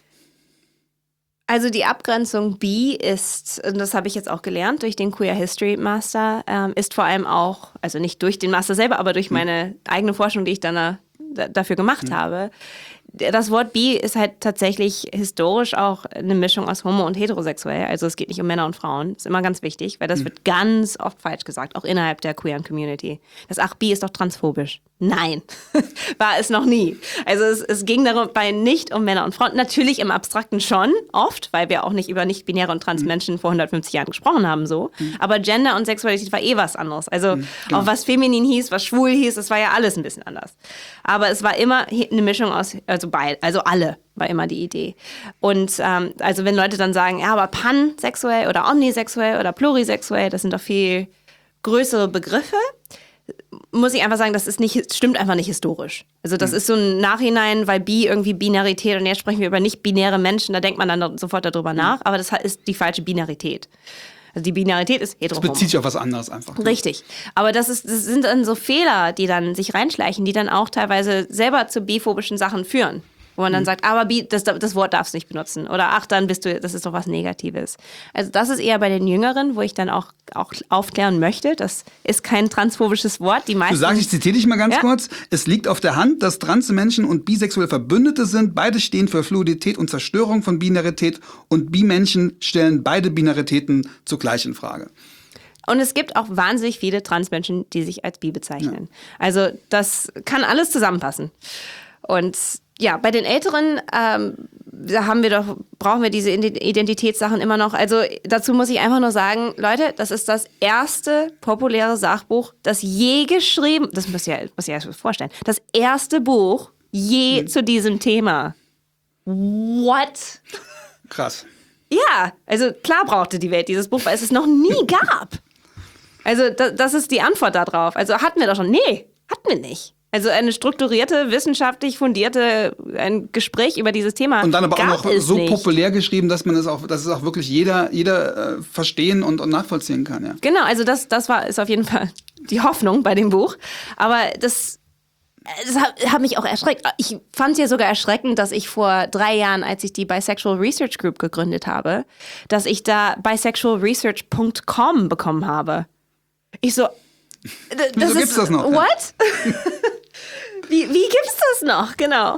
[SPEAKER 1] Also die Abgrenzung Bi ist, und das habe ich jetzt auch gelernt durch den Queer History Master, ist vor allem auch, also nicht durch den Master selber, aber durch meine eigene Forschung, die ich dann dafür gemacht habe. Das Wort Bi ist halt tatsächlich historisch auch eine Mischung aus homo- und heterosexuell. Also es geht nicht um Männer und Frauen. Das ist immer ganz wichtig, weil das wird ganz oft falsch gesagt, auch innerhalb der queeren Community. Bi ist doch transphobisch. Nein, war es noch nie. Also es ging dabei nicht um Männer und Frauen. Natürlich im Abstrakten schon, oft, weil wir auch nicht über nicht-binäre und Trans-Menschen vor 150 Jahren gesprochen haben. So. Aber Gender und Sexualität war was anderes. Also auch was feminin hieß, was schwul hieß, das war ja alles ein bisschen anders. Aber es war immer eine Mischung aus, also alle war immer die Idee. Und also wenn Leute dann sagen, ja, aber pansexuell oder omnisexuell oder plurisexuell, das sind doch viel größere Begriffe, muss ich einfach sagen, stimmt einfach nicht historisch. Also das ist so ein Nachhinein, weil irgendwie Binarität und jetzt sprechen wir über nicht-binäre Menschen, da denkt man dann sofort darüber nach, aber das ist die falsche Binarität. Also die Binarität ist hetero.
[SPEAKER 2] Das bezieht sich auf was anderes einfach.
[SPEAKER 1] Richtig. Aber das sind dann so Fehler, die dann sich reinschleichen, die dann auch teilweise selber zu biphobischen Sachen führen. Wo man dann sagt, aber das Wort darfst du nicht benutzen. Oder ach, dann das ist doch was Negatives. Also das ist eher bei den Jüngeren, wo ich dann auch aufklären möchte. Das ist kein transphobisches Wort. Die meisten,
[SPEAKER 2] du sagst, ich zitiere dich mal ganz kurz. Es liegt auf der Hand, dass trans Menschen und bisexuelle Verbündete sind. Beide stehen für Fluidität und Zerstörung von Binarität. Und Bi-Menschen stellen beide Binaritäten zugleich in Frage.
[SPEAKER 1] Und es gibt auch wahnsinnig viele Transmenschen, die sich als bi bezeichnen. Ja. Also das kann alles zusammenpassen. Und ja, bei den Älteren brauchen wir diese Identitätssachen immer noch. Also dazu muss ich einfach nur sagen, Leute, das ist das erste populäre Sachbuch, das je geschrieben, das muss ich ja vorstellen, das erste Buch je zu diesem Thema. What?
[SPEAKER 2] Krass.
[SPEAKER 1] Ja, also klar brauchte die Welt dieses Buch, weil es es noch nie gab. Also das ist die Antwort darauf. Also hatten wir doch schon. Nee, hatten wir nicht. Also eine strukturierte, wissenschaftlich fundierte ein Gespräch über dieses Thema.
[SPEAKER 2] Und dann aber auch noch so
[SPEAKER 1] nicht.
[SPEAKER 2] Populär geschrieben, dass es auch wirklich jeder verstehen und nachvollziehen kann. Ja.
[SPEAKER 1] Genau, also ist auf jeden Fall die Hoffnung bei dem Buch. Aber das hat mich auch erschreckt. Ich fand es ja sogar erschreckend, dass ich vor 3 Jahren, als ich die Bisexual Research Group gegründet habe, dass ich da bisexualresearch.com bekommen habe. Ich so,
[SPEAKER 2] wieso gibt's das noch?
[SPEAKER 1] What? Wie gibt's das noch? Genau.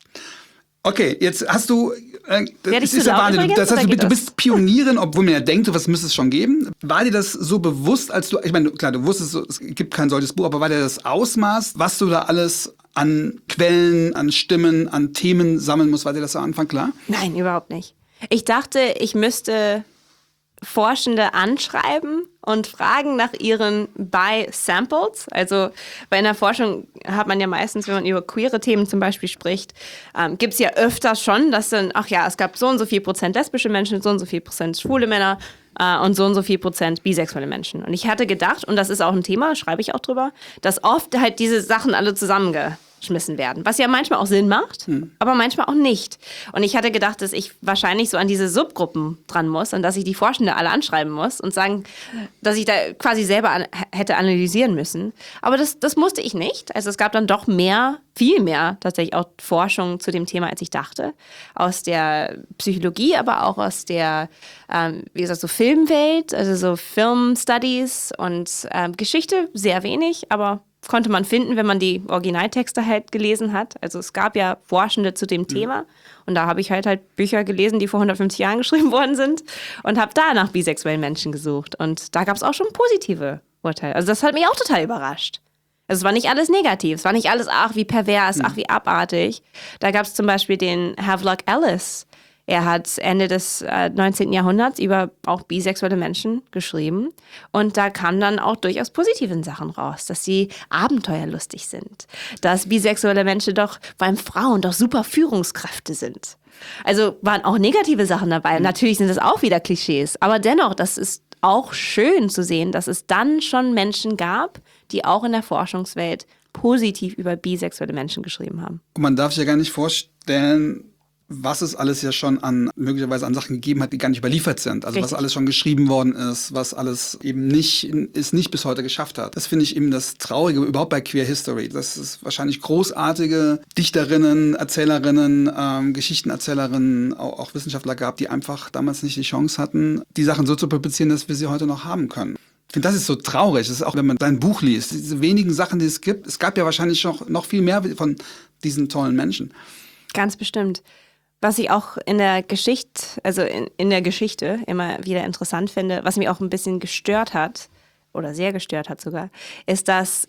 [SPEAKER 2] Okay, jetzt hast du.
[SPEAKER 1] Das ist ja Wahnsinn.
[SPEAKER 2] Du bist Pionierin, obwohl man ja denkt, was müsste es schon geben. War dir das so bewusst, ich meine, klar, du wusstest, es gibt kein solches Buch, aber war dir das Ausmaß, was du da alles an Quellen, an Stimmen, an Themen sammeln musst, war dir das am Anfang klar?
[SPEAKER 1] Nein, überhaupt nicht. Ich dachte, ich müsste Forschende anschreiben und fragen nach ihren Bi-Samples. Also bei einer Forschung hat man ja meistens, wenn man über queere Themen zum Beispiel spricht, gibt es ja öfter schon, dass dann, es gab so und so viel Prozent lesbische Menschen, so und so viel Prozent schwule Männer und so viel Prozent bisexuelle Menschen. Und ich hatte gedacht, und das ist auch ein Thema, schreibe ich auch drüber, dass oft halt diese Sachen alle zusammengeschmissen werden. Was ja manchmal auch Sinn macht, aber manchmal auch nicht. Und ich hatte gedacht, dass ich wahrscheinlich so an diese Subgruppen dran muss und dass ich die Forschende alle anschreiben muss und sagen, dass ich da quasi selber hätte analysieren müssen. Aber das musste ich nicht. Also es gab dann doch viel mehr tatsächlich auch Forschung zu dem Thema, als ich dachte. Aus der Psychologie, aber auch aus der, wie gesagt, so Filmwelt, also so Film-Studies und Geschichte sehr wenig, aber konnte man finden, wenn man die Originaltexte halt gelesen hat. Also es gab ja Forschende zu dem Thema und da habe ich halt Bücher gelesen, die vor 150 Jahren geschrieben worden sind und habe da nach bisexuellen Menschen gesucht. Und da gab es auch schon positive Urteile. Also das hat mich auch total überrascht. Also es war nicht alles negativ, es war nicht alles, wie pervers, wie abartig. Da gab es zum Beispiel den Havelock Ellis. Er hat Ende des 19. Jahrhunderts über auch bisexuelle Menschen geschrieben. Und da kamen dann auch durchaus positive Sachen raus, dass sie abenteuerlustig sind. Dass bisexuelle Menschen vor allem Frauen, super Führungskräfte sind. Also waren auch negative Sachen dabei. Natürlich sind das auch wieder Klischees. Aber dennoch, das ist auch schön zu sehen, dass es dann schon Menschen gab, die auch in der Forschungswelt positiv über bisexuelle Menschen geschrieben haben.
[SPEAKER 2] Und man darf sich ja gar nicht vorstellen, was es alles ja schon möglicherweise an Sachen gegeben hat, die gar nicht überliefert sind. Also
[SPEAKER 1] Richtig.
[SPEAKER 2] Was alles schon geschrieben worden ist, was alles eben nicht bis heute geschafft hat. Das finde ich eben das Traurige überhaupt bei Queer History. Das ist wahrscheinlich großartige Dichterinnen, Erzählerinnen, Geschichtenerzählerinnen, auch Wissenschaftler gab, die einfach damals nicht die Chance hatten, die Sachen so zu publizieren, dass wir sie heute noch haben können. Ich finde, das ist so traurig. Das ist auch, wenn man dein Buch liest, diese wenigen Sachen, die es gibt. Es gab ja wahrscheinlich noch viel mehr von diesen tollen Menschen.
[SPEAKER 1] Ganz bestimmt. Was ich auch in der Geschichte, also in der Geschichte immer wieder interessant finde, was mich auch ein bisschen gestört hat, oder sehr gestört hat sogar, ist, dass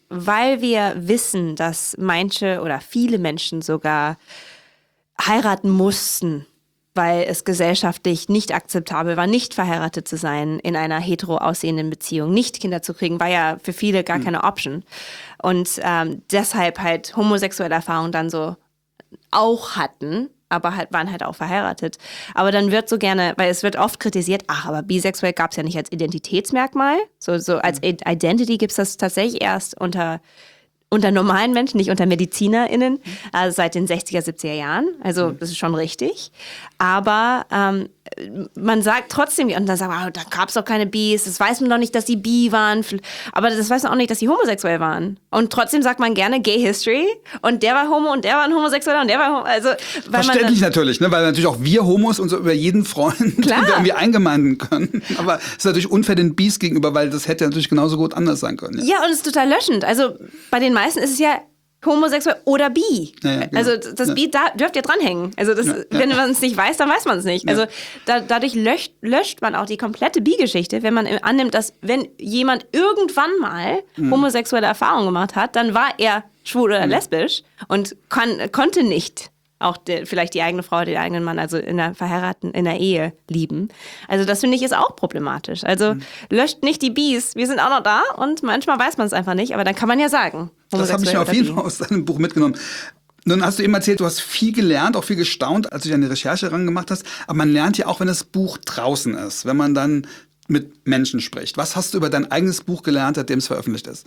[SPEAKER 1] weil wir wissen, dass manche oder viele Menschen sogar heiraten mussten, weil es gesellschaftlich nicht akzeptabel war, nicht verheiratet zu sein, in einer hetero aussehenden Beziehung, nicht Kinder zu kriegen, war ja für viele gar keine Option. Und deshalb halt homosexuelle Erfahrungen dann so auch hatten, aber halt waren halt auch verheiratet. Aber dann wird so gerne, weil es wird oft kritisiert, aber bisexuell gab es ja nicht als Identitätsmerkmal. So als Identity gibt es das tatsächlich erst unter normalen Menschen, nicht unter MedizinerInnen, seit den 60er, 70er Jahren. Also das ist schon richtig. Aber man sagt trotzdem, und dann sagt man, da gab es doch keine Bis, das weiß man doch nicht, dass die bi waren. Aber das weiß man auch nicht, dass die homosexuell waren. Und trotzdem sagt man gerne Gay History und der war homo und der war ein Homosexueller und der war homo. Also,
[SPEAKER 2] verständlich natürlich, ne? Weil natürlich auch wir Homos uns so über jeden freuen, den wir irgendwie eingemeinden können. Aber es ist natürlich unfair den Bis gegenüber, weil das hätte natürlich genauso gut anders sein können.
[SPEAKER 1] Ja, und es ist total löschend. Also bei den meisten ist es ja homosexuell oder bi. Ja, genau. Also das Bi dürft ihr dranhängen. Also wenn man es nicht weiß, dann weiß man es nicht. Ja. Also dadurch löscht man auch die komplette Bi-Geschichte, wenn man annimmt, dass wenn jemand irgendwann mal homosexuelle Erfahrungen gemacht hat, dann war er schwul oder lesbisch und konnte nicht auch vielleicht die eigene Frau oder den eigenen Mann, also in der Ehe lieben. Also das finde ich ist auch problematisch. Also löscht nicht die Bis, wir sind auch noch da und manchmal weiß man es einfach nicht, aber dann kann man ja sagen.
[SPEAKER 2] Das habe ich mir auf jeden Fall aus deinem Buch mitgenommen. Nun hast du eben erzählt, du hast viel gelernt, auch viel gestaunt, als du dich an die Recherche rangemacht hast. Aber man lernt ja auch, wenn das Buch draußen ist, wenn man dann mit Menschen spricht. Was hast du über dein eigenes Buch gelernt, seitdem es veröffentlicht ist?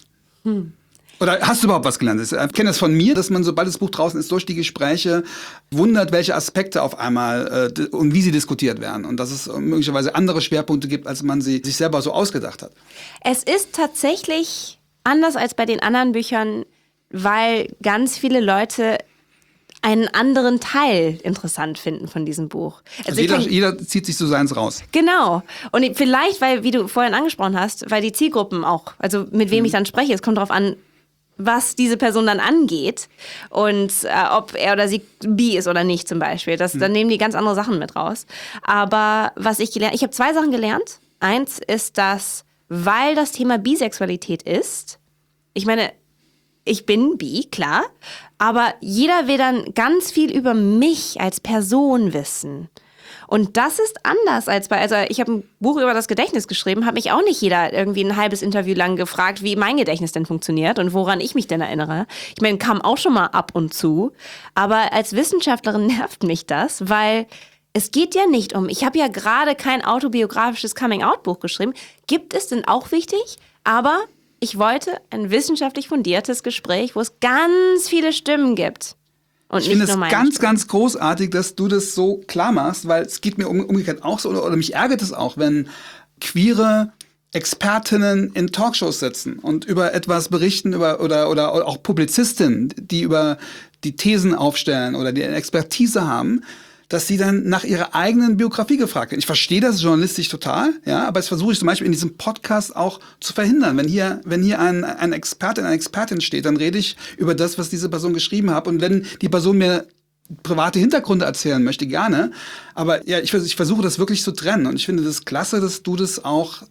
[SPEAKER 2] Oder hast du überhaupt was gelernt? Ich kenne das von mir, dass man, sobald das Buch draußen ist, durch die Gespräche wundert, welche Aspekte auf einmal und wie sie diskutiert werden. Und dass es möglicherweise andere Schwerpunkte gibt, als man sie sich selber so ausgedacht hat.
[SPEAKER 1] Es ist tatsächlich anders als bei den anderen Büchern, weil ganz viele Leute einen anderen Teil interessant finden von diesem Buch.
[SPEAKER 2] Also jeder zieht sich so seins raus.
[SPEAKER 1] Genau. Und vielleicht, weil, wie du vorhin angesprochen hast, weil die Zielgruppen auch, also mit wem ich dann spreche, es kommt darauf an, was diese Person dann angeht und ob er oder sie bi ist oder nicht zum Beispiel. Dann nehmen die ganz andere Sachen mit raus. Aber was ich habe 2 Sachen gelernt. Eins ist, dass, weil das Thema Bisexualität ist, ich meine, ich bin bi, klar, aber jeder will dann ganz viel über mich als Person wissen. Und das ist anders als also ich habe ein Buch über das Gedächtnis geschrieben, habe mich auch nicht jeder irgendwie ein halbes Interview lang gefragt, wie mein Gedächtnis denn funktioniert und woran ich mich denn erinnere. Ich meine, kam auch schon mal ab und zu, aber als Wissenschaftlerin nervt mich das, weil es geht ja nicht ich habe ja gerade kein autobiografisches Coming-out-Buch geschrieben, gibt es denn auch wichtig, aber ich wollte ein wissenschaftlich fundiertes Gespräch, wo es ganz viele Stimmen gibt.
[SPEAKER 2] Ich finde es ganz, ganz großartig, dass du das so klar machst, weil es geht mir umgekehrt auch so, oder mich ärgert es auch, wenn queere Expertinnen in Talkshows sitzen und über etwas berichten, oder auch Publizistinnen, die über die Thesen aufstellen oder die eine Expertise haben, dass sie dann nach ihrer eigenen Biografie gefragt werden. Ich verstehe das journalistisch total, ja, aber das versuche ich zum Beispiel in diesem Podcast auch zu verhindern. Wenn hier ein Experte, eine Expertin steht, dann rede ich über das, was diese Person geschrieben hat. Und wenn die Person mir private Hintergründe erzählen möchte, gerne. Aber ja, ich versuche das wirklich zu trennen. Und ich finde das klasse, dass du das auch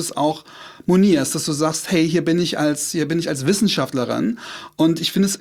[SPEAKER 2] monierst, dass du sagst, hey, hier bin ich als Wissenschaftlerin. Und ich finde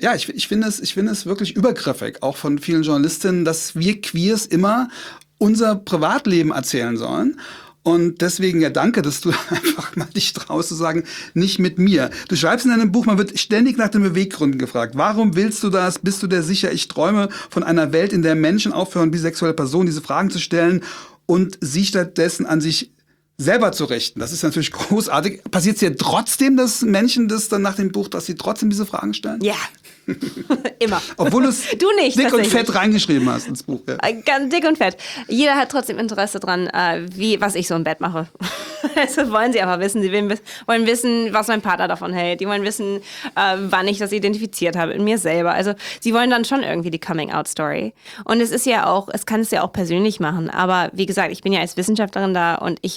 [SPEAKER 2] es wirklich übergriffig, auch von vielen Journalistinnen, dass wir Queers immer unser Privatleben erzählen sollen. Und deswegen ja danke, dass du einfach mal dich traust zu sagen, nicht mit mir. Du schreibst in deinem Buch, man wird ständig nach den Beweggründen gefragt. Warum willst du das? Bist du dir sicher? Ich träume von einer Welt, in der Menschen aufhören, bisexuelle Personen diese Fragen zu stellen und sie stattdessen an sich selber zu richten. Das ist natürlich großartig. Passiert es dir trotzdem, dass Menschen das dann nach dem Buch, dass sie trotzdem diese Fragen stellen?
[SPEAKER 1] Ja. Immer.
[SPEAKER 2] Obwohl du es dick und fett reingeschrieben hast ins Buch. Ja.
[SPEAKER 1] Ganz dick und fett. Jeder hat trotzdem Interesse dran, was ich so im Bett mache. Das wollen sie aber wissen. Sie wollen wissen, was mein Partner davon hält. Die wollen wissen, wann ich das identifiziert habe in mir selber. Also sie wollen dann schon irgendwie die Coming-out-Story. Und es kann es ja auch persönlich machen. Aber wie gesagt, ich bin ja als Wissenschaftlerin da und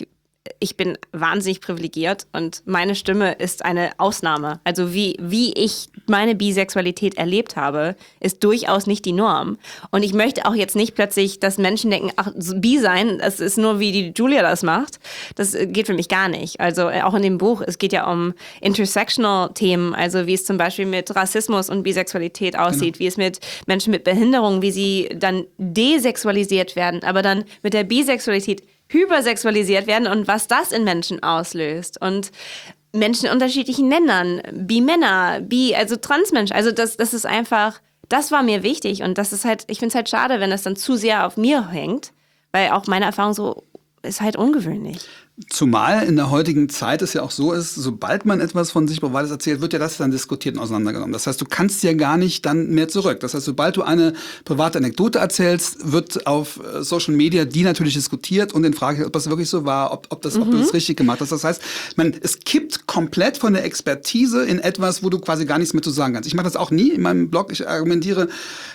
[SPEAKER 1] ich bin wahnsinnig privilegiert und meine Stimme ist eine Ausnahme. Also wie ich meine Bisexualität erlebt habe, ist durchaus nicht die Norm. Und ich möchte auch jetzt nicht plötzlich, dass Menschen denken, ach, bi sein, das ist nur wie die Julia das macht. Das geht für mich gar nicht. Also auch in dem Buch, es geht ja um intersectional Themen, also wie es zum Beispiel mit Rassismus und Bisexualität aussieht, wie es mit Menschen mit Behinderung, wie sie dann desexualisiert werden, aber dann mit der Bisexualität hypersexualisiert werden und was das in Menschen auslöst. Und Menschen in unterschiedlichen Ländern, Bi-Männer, also Transmenschen, also das ist einfach, das war mir wichtig und das ist halt, ich finde es halt schade, wenn das dann zu sehr auf mir hängt, weil auch meine Erfahrung so ist halt ungewöhnlich.
[SPEAKER 2] Zumal in der heutigen Zeit es ja auch so ist, sobald man etwas von sich Privates erzählt, wird ja das dann diskutiert und auseinandergenommen. Das heißt, du kannst ja gar nicht dann mehr zurück. Das heißt, sobald du eine private Anekdote erzählst, wird auf Social Media die natürlich diskutiert und in Frage, ob das wirklich so war, ob du das richtig gemacht hast. Das heißt, es kippt komplett von der Expertise in etwas, wo du quasi gar nichts mehr zu sagen kannst. Ich mache das auch nie in meinem Blog. Ich argumentiere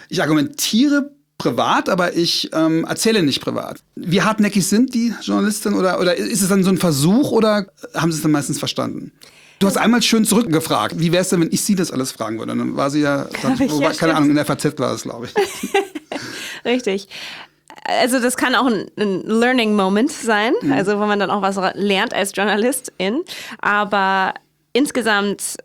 [SPEAKER 2] privat, aber ich erzähle nicht privat. Wie hartnäckig sind die Journalisten oder ist es dann so ein Versuch oder haben sie es dann meistens verstanden? Du hast einmal schön zurückgefragt. Wie wäre es denn, wenn ich sie das alles fragen würde? Dann war sie keine Ahnung, in der FAZ war es, glaube ich.
[SPEAKER 1] Richtig. Also das kann auch ein Learning Moment sein, also wo man dann auch was lernt als Journalistin. Aber insgesamt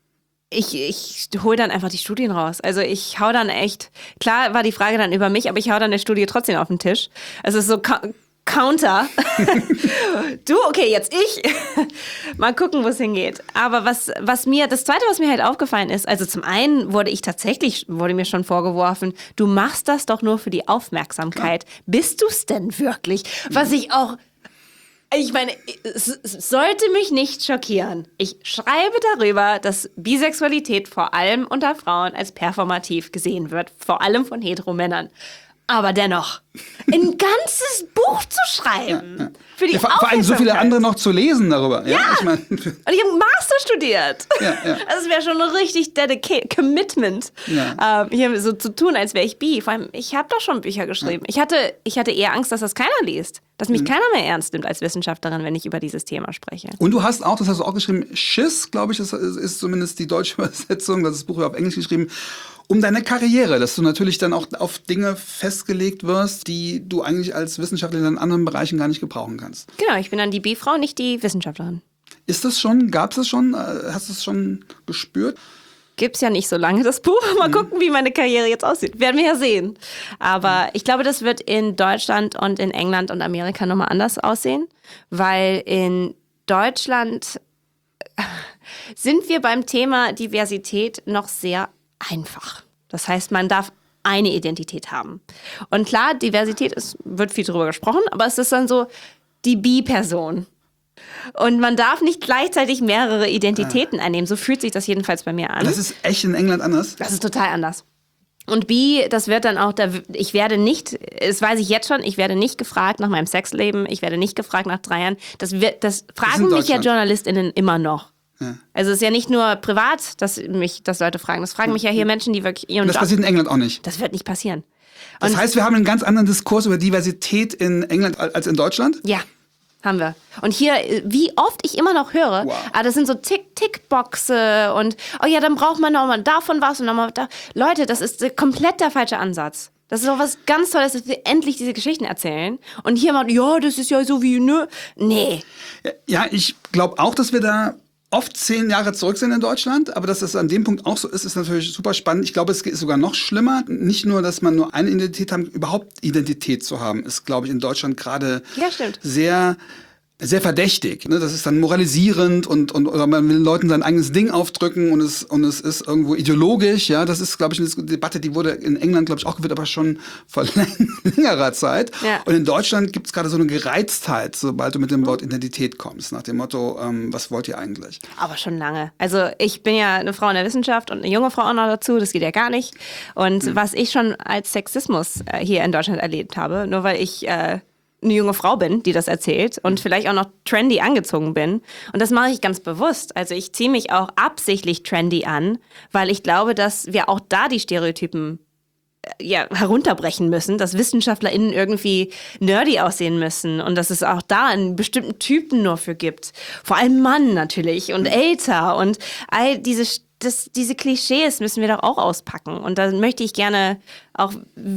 [SPEAKER 1] ich hole dann einfach die Studien raus. Also ich hau dann echt, klar war die Frage dann über mich, aber ich hau dann eine Studie trotzdem auf den Tisch. Also es ist so Counter. Du, okay, jetzt ich. Mal gucken, wo es hingeht. Aber das Zweite, was mir halt aufgefallen ist, also zum einen wurde mir schon vorgeworfen, du machst das doch nur für die Aufmerksamkeit. Klar. Bist du's denn wirklich? Was ich auch... Ich meine, es sollte mich nicht schockieren. Ich schreibe darüber, dass Bisexualität vor allem unter Frauen als performativ gesehen wird, vor allem von Heteromännern. Aber dennoch, ein ganzes Buch zu schreiben für die Aufmerksamkeit. Vor allem so viele
[SPEAKER 2] andere noch zu lesen darüber.
[SPEAKER 1] Ja, ich meine, und ich habe einen Master studiert. Das wäre schon ein richtig Commitment, hier so zu tun, als wäre ich bi. Vor allem, ich habe doch schon Bücher geschrieben. Ich hatte eher Angst, dass das keiner liest. Dass mich keiner mehr ernst nimmt als Wissenschaftlerin, wenn ich über dieses Thema spreche.
[SPEAKER 2] Und du hast auch, das hast du auch geschrieben, Schiss, glaube ich, das ist zumindest die deutsche Übersetzung, das Buch auf Englisch geschrieben, um deine Karriere, dass du natürlich dann auch auf Dinge festgelegt wirst, die du eigentlich als Wissenschaftlerin in anderen Bereichen gar nicht gebrauchen kannst.
[SPEAKER 1] Genau, ich bin dann die B-Frau, nicht die Wissenschaftlerin.
[SPEAKER 2] Gab es es schon? Hast du es schon gespürt?
[SPEAKER 1] Gibt's ja nicht so lange, das Buch. Mal gucken, wie meine Karriere jetzt aussieht. Werden wir ja sehen. Aber ich glaube, das wird in Deutschland und in England und Amerika nochmal anders aussehen, weil in Deutschland sind wir beim Thema Diversität noch sehr einfach. Das heißt, man darf eine Identität haben. Und klar, Diversität wird viel drüber gesprochen, aber es ist dann so die Bi-Person. Und man darf nicht gleichzeitig mehrere Identitäten einnehmen. So fühlt sich das jedenfalls bei mir an.
[SPEAKER 2] Das ist echt in England anders?
[SPEAKER 1] Das ist total anders. Und bi, das wird dann auch, ich werde nicht, das weiß ich jetzt schon, ich werde nicht gefragt nach meinem Sexleben, ich werde nicht gefragt nach 3 Jahren. Das fragen mich ja JournalistInnen immer noch. Ja. Also es ist ja nicht nur privat, dass Leute fragen. Das fragen mich ja hier Menschen, die wirklich ihren Job...
[SPEAKER 2] Das passiert in England auch nicht?
[SPEAKER 1] Das wird nicht passieren.
[SPEAKER 2] Das heißt, wir haben einen ganz anderen Diskurs über Diversität in England als in Deutschland?
[SPEAKER 1] Ja, haben wir. Und hier, wie oft ich immer noch höre, das sind so Tick-Boxe und oh ja, dann braucht man nochmal davon was und nochmal da. Leute, das ist komplett der falsche Ansatz. Das ist doch was ganz Tolles, dass wir endlich diese Geschichten erzählen. Und hier mal, ja, das ist ja so wie, ne? Nee.
[SPEAKER 2] Ja, ich glaube auch, dass wir da oft 10 Jahre zurück sind in Deutschland, aber dass das an dem Punkt auch so ist natürlich super spannend. Ich glaube, es ist sogar noch schlimmer. Nicht nur, dass man nur eine Identität hat, überhaupt Identität zu haben, ist, glaube ich, in Deutschland gerade sehr verdächtig. Ne? Das ist dann moralisierend oder man will Leuten sein eigenes Ding aufdrücken und es ist irgendwo ideologisch. Ja, das ist, glaube ich, eine Debatte, die wurde in England, glaube ich, auch geführt, aber schon vor längerer Zeit. Ja. Und in Deutschland gibt es gerade so eine Gereiztheit, sobald du mit dem Wort Identität kommst, nach dem Motto, was wollt ihr eigentlich?
[SPEAKER 1] Aber schon lange. Also ich bin ja eine Frau in der Wissenschaft und eine junge Frau auch noch dazu, das geht ja gar nicht. Und was ich schon als Sexismus hier in Deutschland erlebt habe, nur weil ich eine junge Frau bin, die das erzählt und vielleicht auch noch trendy angezogen bin. Und das mache ich ganz bewusst. Also ich ziehe mich auch absichtlich trendy an, weil ich glaube, dass wir auch da die Stereotypen herunterbrechen müssen, dass WissenschaftlerInnen irgendwie nerdy aussehen müssen und dass es auch da einen bestimmten Typen nur für gibt. Vor allem Mann natürlich und älter und all diese Klischees müssen wir doch auch auspacken. Und da möchte ich gerne auch,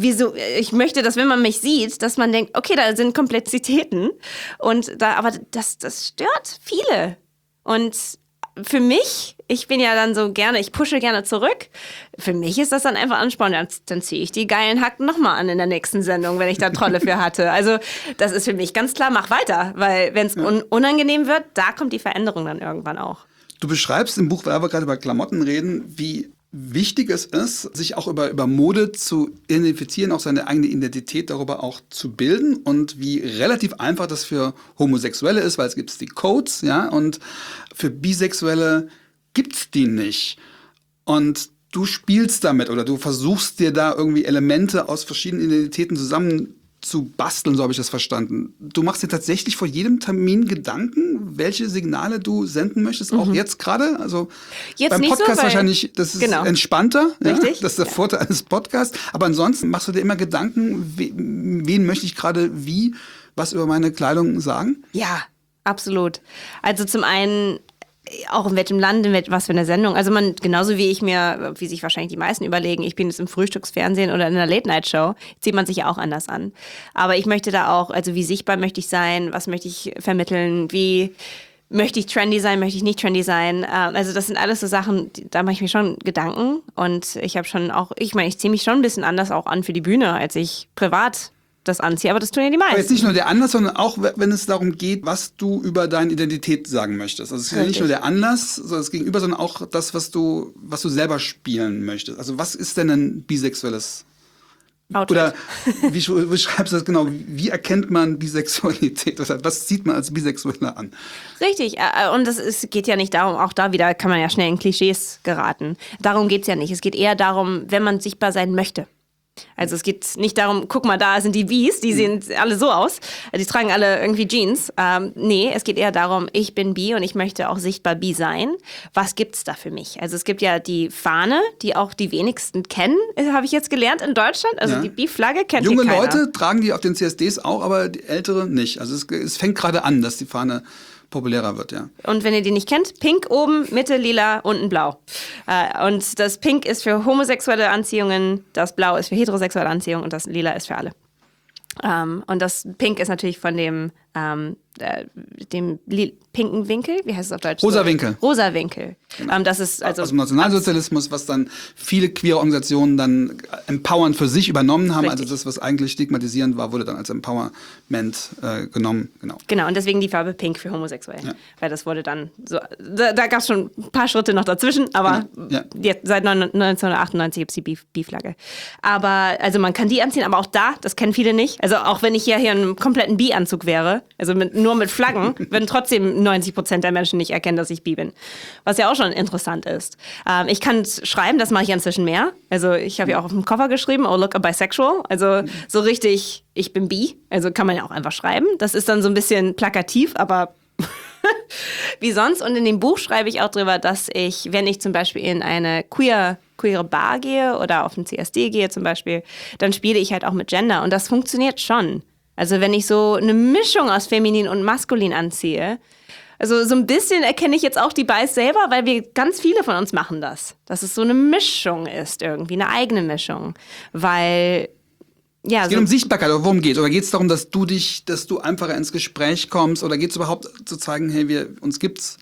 [SPEAKER 1] ich möchte, dass wenn man mich sieht, dass man denkt, okay, da sind Komplexitäten aber das stört viele. Und für mich, ich bin ja dann so gerne, ich pushe gerne zurück. Für mich ist das dann einfach anspornend. Dann ziehe ich die geilen Hacken nochmal an in der nächsten Sendung, wenn ich da Trolle für hatte. Also das ist für mich ganz klar, mach weiter. Weil wenn es unangenehm wird, da kommt die Veränderung dann irgendwann auch.
[SPEAKER 2] Du beschreibst im Buch, weil wir gerade über Klamotten reden, wie wichtig es ist, sich auch über Mode zu identifizieren, auch seine eigene Identität darüber auch zu bilden und wie relativ einfach das für Homosexuelle ist, weil es gibt die Codes, ja, und für Bisexuelle gibt's die nicht. Und du spielst damit oder du versuchst dir da irgendwie Elemente aus verschiedenen Identitäten zusammen zu basteln, so habe ich das verstanden. Du machst dir tatsächlich vor jedem Termin Gedanken, welche Signale du senden möchtest, auch jetzt gerade? Also
[SPEAKER 1] jetzt
[SPEAKER 2] beim
[SPEAKER 1] nicht
[SPEAKER 2] Podcast
[SPEAKER 1] so,
[SPEAKER 2] wahrscheinlich, das ist entspannter.
[SPEAKER 1] Richtig.
[SPEAKER 2] Ja? Das ist der Vorteil eines Podcasts. Aber ansonsten machst du dir immer Gedanken, wen möchte ich gerade was über meine Kleidung sagen?
[SPEAKER 1] Ja, absolut. Also zum einen auch in welchem Land, was für eine Sendung. Also genauso wie sich wahrscheinlich die meisten überlegen, ich bin jetzt im Frühstücksfernsehen oder in einer Late-Night-Show, zieht man sich ja auch anders an. Aber ich möchte da auch, also wie sichtbar möchte ich sein, was möchte ich vermitteln, wie möchte ich trendy sein, möchte ich nicht trendy sein. Also das sind alles so Sachen, da mache ich mir schon Gedanken. Und ich habe schon auch, ich ziehe mich schon ein bisschen anders auch an für die Bühne, als ich privat das anziehe, aber das tun ja die meisten.
[SPEAKER 2] Aber jetzt nicht nur der Anlass, sondern auch, wenn es darum geht, was du über deine Identität sagen möchtest. Also es ist ja nicht nur der Anlass, sondern das Gegenüber, sondern auch das, was du selber spielen möchtest. Also was ist denn ein bisexuelles
[SPEAKER 1] Outfit?
[SPEAKER 2] Oder wie beschreibst du das genau? Wie erkennt man Bisexualität? Was sieht man als Bisexueller an?
[SPEAKER 1] Richtig. Und geht ja nicht darum, auch da wieder kann man ja schnell in Klischees geraten. Darum geht's ja nicht. Es geht eher darum, wenn man sichtbar sein möchte. Also es geht nicht darum, guck mal, da sind die Bis, die sehen alle so aus, die tragen alle irgendwie Jeans. Nee, es geht eher darum, ich bin Bi und ich möchte auch sichtbar Bi sein. Was gibt's da für mich? Also es gibt ja die Fahne, die auch die wenigsten kennen, habe ich jetzt gelernt in Deutschland. Also die Bi-Flagge kennt
[SPEAKER 2] Junge
[SPEAKER 1] keiner.
[SPEAKER 2] Leute tragen die auf den CSDs auch, aber die Ältere nicht. Also es fängt gerade an, dass die Fahne populärer wird, ja.
[SPEAKER 1] Und wenn ihr die nicht kennt, pink oben, Mitte lila, unten blau. Und das Pink ist für homosexuelle Anziehungen, das Blau ist für heterosexuelle Anziehungen und das Lila ist für alle. Und das Pink ist natürlich von dem pinken Winkel, wie heißt es auf Deutsch?
[SPEAKER 2] Rosa Winkel.
[SPEAKER 1] Rosa Winkel.
[SPEAKER 2] Genau.
[SPEAKER 1] Das ist also
[SPEAKER 2] aus dem Nationalsozialismus, was dann viele queere Organisationen dann empowernd für sich übernommen haben. Richtig. Also das, was eigentlich stigmatisierend war, wurde dann als Empowerment genommen.
[SPEAKER 1] Genau, und deswegen die Farbe Pink für homosexuell. Ja. Weil das wurde dann so, da gab es schon ein paar Schritte noch dazwischen, aber jetzt, seit 1998 gibt es die Bi-Flagge. Aber, also man kann die anziehen, aber auch das kennen viele nicht. Also auch wenn ich hier in einem kompletten Bi-Anzug wäre, also nur mit Flaggen, würden trotzdem 90% der Menschen nicht erkennen, dass ich Bi bin. Was ja auch schon interessant ist. Ich kann schreiben, das mache ich inzwischen mehr. Also ich habe ja auch auf dem Koffer geschrieben, oh look, a bisexual. Also so richtig, ich bin Bi. Also kann man ja auch einfach schreiben. Das ist dann so ein bisschen plakativ, aber wie sonst. Und in dem Buch schreibe ich auch drüber, dass wenn ich zum Beispiel in eine queere Bar gehe oder auf den CSD gehe zum Beispiel, dann spiele ich halt auch mit Gender. Und das funktioniert schon. Also wenn ich so eine Mischung aus feminin und maskulin anziehe, also so ein bisschen erkenne ich jetzt auch die Bis selber, weil ganz viele von uns machen das. Dass es so eine Mischung ist irgendwie, eine eigene Mischung. Weil, ja. Es
[SPEAKER 2] geht um Sichtbarkeit, oder worum geht's? Oder geht es darum, dass du einfacher ins Gespräch kommst? Oder geht es überhaupt zu zeigen, hey, uns gibt's?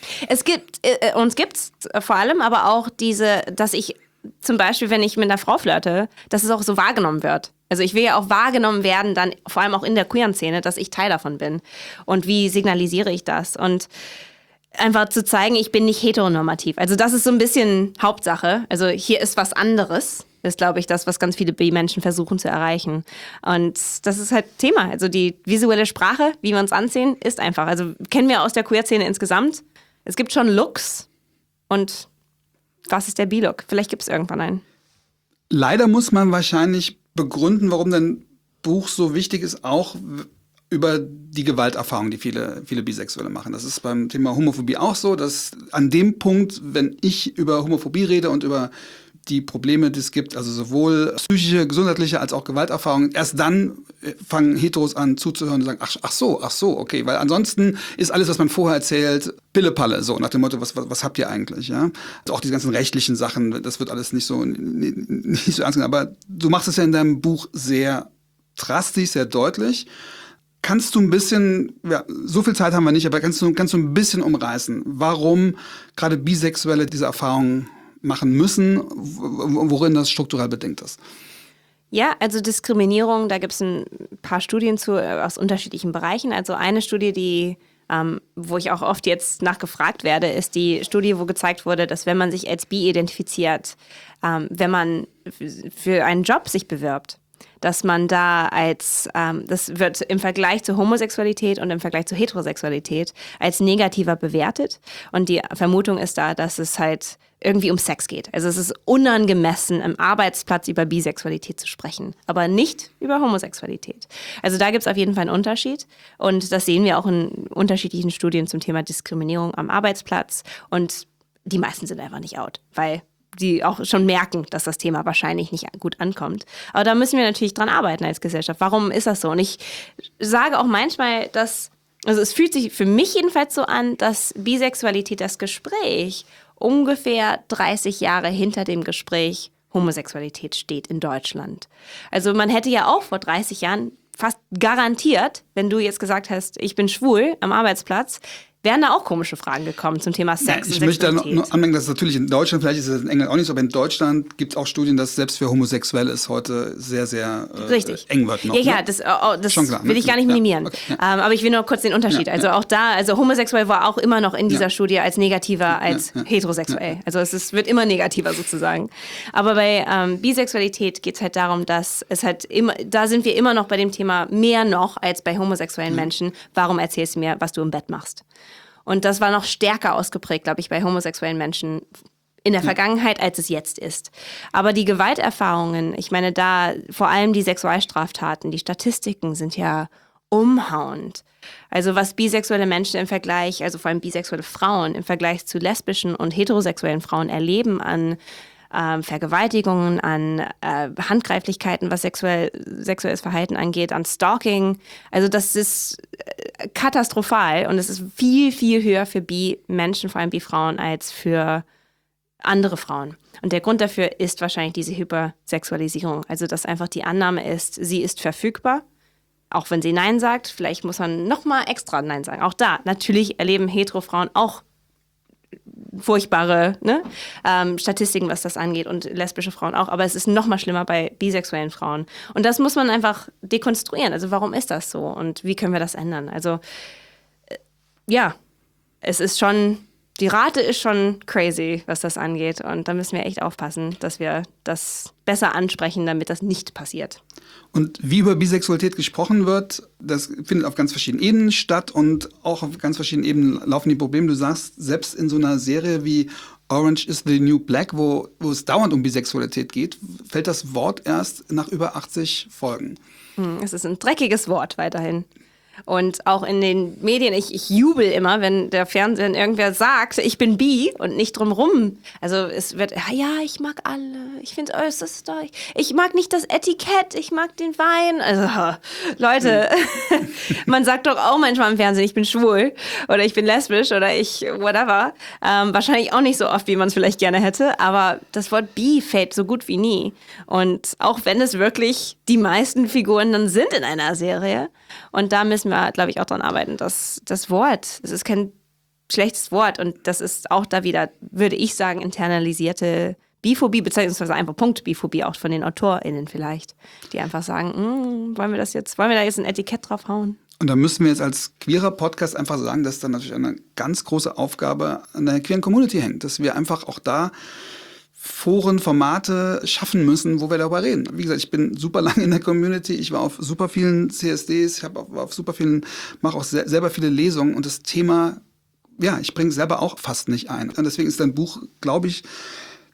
[SPEAKER 1] Uns gibt's vor allem, aber auch dass ich zum Beispiel, wenn ich mit einer Frau flirte, dass es auch so wahrgenommen wird. Also ich will ja auch wahrgenommen werden, dann vor allem auch in der queeren Szene, dass ich Teil davon bin. Und wie signalisiere ich das? Und einfach zu zeigen, ich bin nicht heteronormativ. Also das ist so ein bisschen Hauptsache. Also hier ist was anderes, ist, glaube ich, das, was ganz viele Bi-Menschen versuchen zu erreichen. Und das ist halt Thema. Also die visuelle Sprache, wie wir uns anziehen, ist einfach. Also kennen wir aus der Queer-Szene insgesamt. Es gibt schon Looks. Und was ist der Bi-Look? Vielleicht gibt es irgendwann einen.
[SPEAKER 2] Leider muss man wahrscheinlich begründen, warum dein Buch so wichtig ist, auch über die Gewalterfahrung, die viele Bisexuelle machen. Das ist beim Thema Homophobie auch so, dass an dem Punkt, wenn ich über Homophobie rede und über die Probleme, die es gibt, also sowohl psychische, gesundheitliche als auch Gewalterfahrungen, erst dann fangen Heteros an zuzuhören und sagen, ach so, okay, weil ansonsten ist alles, was man vorher erzählt, Pillepalle, so nach dem Motto, was habt ihr eigentlich, ja? Also auch die ganzen rechtlichen Sachen, das wird alles nicht so ernst genommen, aber du machst es ja in deinem Buch sehr drastisch, sehr deutlich. Kannst du ein bisschen, so viel Zeit haben wir nicht, aber kannst du ein bisschen umreißen, warum gerade Bisexuelle diese Erfahrungen machen müssen, worin das strukturell bedingt ist?
[SPEAKER 1] Ja, also Diskriminierung, da gibt es ein paar Studien zu aus unterschiedlichen Bereichen. Also eine Studie, wo ich auch oft jetzt nachgefragt werde, ist die Studie, wo gezeigt wurde, dass wenn man sich als bi identifiziert, wenn man für einen Job sich bewirbt, dass man da das wird im Vergleich zur Homosexualität und im Vergleich zur Heterosexualität als negativer bewertet. Und die Vermutung ist da, dass es halt irgendwie um Sex geht. Also es ist unangemessen, im Arbeitsplatz über Bisexualität zu sprechen, aber nicht über Homosexualität. Also da gibt es auf jeden Fall einen Unterschied. Und das sehen wir auch in unterschiedlichen Studien zum Thema Diskriminierung am Arbeitsplatz. Und die meisten sind einfach nicht out, weil die auch schon merken, dass das Thema wahrscheinlich nicht gut ankommt. Aber da müssen wir natürlich dran arbeiten als Gesellschaft. Warum ist das so? Und ich sage auch manchmal, also es fühlt sich für mich jedenfalls so an, dass Bisexualität, das Gespräch, ungefähr 30 Jahre hinter dem Gespräch Homosexualität steht in Deutschland. Also man hätte ja auch vor 30 Jahren fast garantiert, wenn du jetzt gesagt hast, ich bin schwul am Arbeitsplatz, wären da auch komische Fragen gekommen zum Thema Sex und
[SPEAKER 2] Ich möchte da
[SPEAKER 1] Sexualität.
[SPEAKER 2] nur anmerken, dass es natürlich in Deutschland, vielleicht ist es in England auch nicht so, aber in Deutschland gibt es auch Studien, dass selbst für Homosexuelle es heute sehr, sehr eng wird noch.
[SPEAKER 1] Ja,
[SPEAKER 2] ne?
[SPEAKER 1] das
[SPEAKER 2] Schon klar,
[SPEAKER 1] will ich gar nicht minimieren.
[SPEAKER 2] Okay, ja.
[SPEAKER 1] Aber ich will nur kurz den Unterschied. Also auch da, also homosexuell war auch immer noch in dieser Studie als negativer als heterosexuell. Also es wird immer negativer sozusagen. Aber bei Bisexualität geht es halt darum, dass es halt immer, da sind wir immer noch bei dem Thema mehr noch als bei homosexuellen Menschen. Warum erzählst du mir, was du im Bett machst? Und das war noch stärker ausgeprägt, glaube ich, bei homosexuellen Menschen in der Vergangenheit, als es jetzt ist. Aber die Gewalterfahrungen, ich meine, da vor allem die Sexualstraftaten, die Statistiken sind ja umhauend. Also was bisexuelle Menschen im Vergleich, also vor allem bisexuelle Frauen im Vergleich zu lesbischen und heterosexuellen Frauen erleben an Vergewaltigungen, an Handgreiflichkeiten, was sexuelles Verhalten angeht, an Stalking. Also das ist katastrophal und es ist viel, viel höher für Bi-Menschen, vor allem Bi-Frauen, als für andere Frauen. Und der Grund dafür ist wahrscheinlich diese Hypersexualisierung. Also dass einfach die Annahme ist, sie ist verfügbar. Auch wenn sie Nein sagt, vielleicht muss man nochmal extra Nein sagen. Auch da, natürlich erleben Hetero-Frauen auch furchtbare Statistiken, was das angeht und lesbische Frauen auch. Aber es ist noch mal schlimmer bei bisexuellen Frauen. Und das muss man einfach dekonstruieren. Also warum ist das so und wie können wir das ändern? Also es ist schon, die Rate ist schon crazy, was das angeht. Und da müssen wir echt aufpassen, dass wir das besser ansprechen, damit das nicht passiert.
[SPEAKER 2] Und wie über Bisexualität gesprochen wird, das findet auf ganz verschiedenen Ebenen statt und auch auf ganz verschiedenen Ebenen laufen die Probleme. Du sagst, selbst in so einer Serie wie Orange is the New Black, wo es dauernd um Bisexualität geht, fällt das Wort erst nach über 80 Folgen.
[SPEAKER 1] Es ist ein dreckiges Wort weiterhin. Und auch in den Medien, ich jubel immer, wenn der Fernseher irgendwer sagt, ich bin bi und nicht drumrum. Also es wird, ja, ich mag alle, ich finde es äußerst toll. Ich mag nicht das Etikett, ich mag den Wein. Also Leute, man sagt doch auch manchmal im Fernsehen, ich bin schwul oder ich bin lesbisch oder ich whatever. Wahrscheinlich auch nicht so oft, wie man es vielleicht gerne hätte, aber das Wort bi fällt so gut wie nie. Und auch wenn es wirklich die meisten Figuren dann sind in einer Serie, und da müssen wir, glaube ich, auch dran arbeiten, dass das Wort, es ist kein schlechtes Wort und das ist auch da wieder, würde ich sagen, internalisierte Biphobie, beziehungsweise einfach Punkt-Biphobie auch von den AutorInnen vielleicht, die einfach sagen, wollen wir da jetzt ein Etikett draufhauen?
[SPEAKER 2] Und da müssen wir jetzt als queerer Podcast einfach sagen, dass da natürlich eine ganz große Aufgabe an der queeren Community hängt, dass wir einfach auch da Foren, Formate schaffen müssen, wo wir darüber reden. Wie gesagt, ich bin super lange in der Community, ich war auf super vielen CSDs, ich habe auf super vielen, mache auch selber viele Lesungen und das Thema, ich bringe selber auch fast nicht ein. Und deswegen ist dein Buch, glaube ich,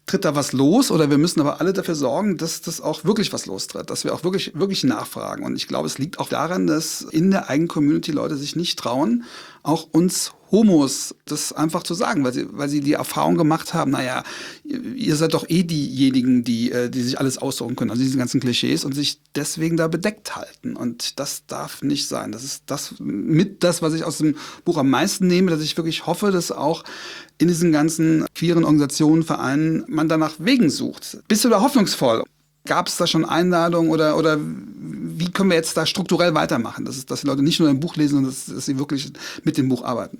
[SPEAKER 2] tritt da was los oder wir müssen aber alle dafür sorgen, dass das auch wirklich was lostritt, dass wir auch wirklich nachfragen. Und ich glaube, es liegt auch daran, dass in der eigenen Community Leute sich nicht trauen, auch uns Homos das einfach zu sagen, weil sie die Erfahrung gemacht haben, naja, ihr seid doch eh diejenigen, die sich alles aussuchen können, also diese ganzen Klischees und sich deswegen da bedeckt halten. Und das darf nicht sein. Das ist das, was ich aus dem Buch am meisten nehme, dass ich wirklich hoffe, dass auch in diesen ganzen queeren Organisationen, Vereinen man danach Wegen sucht. Bist du da hoffnungsvoll? Gab es da schon Einladungen oder wie können wir jetzt da strukturell weitermachen, dass die Leute nicht nur ein Buch lesen, sondern dass sie wirklich mit dem Buch arbeiten?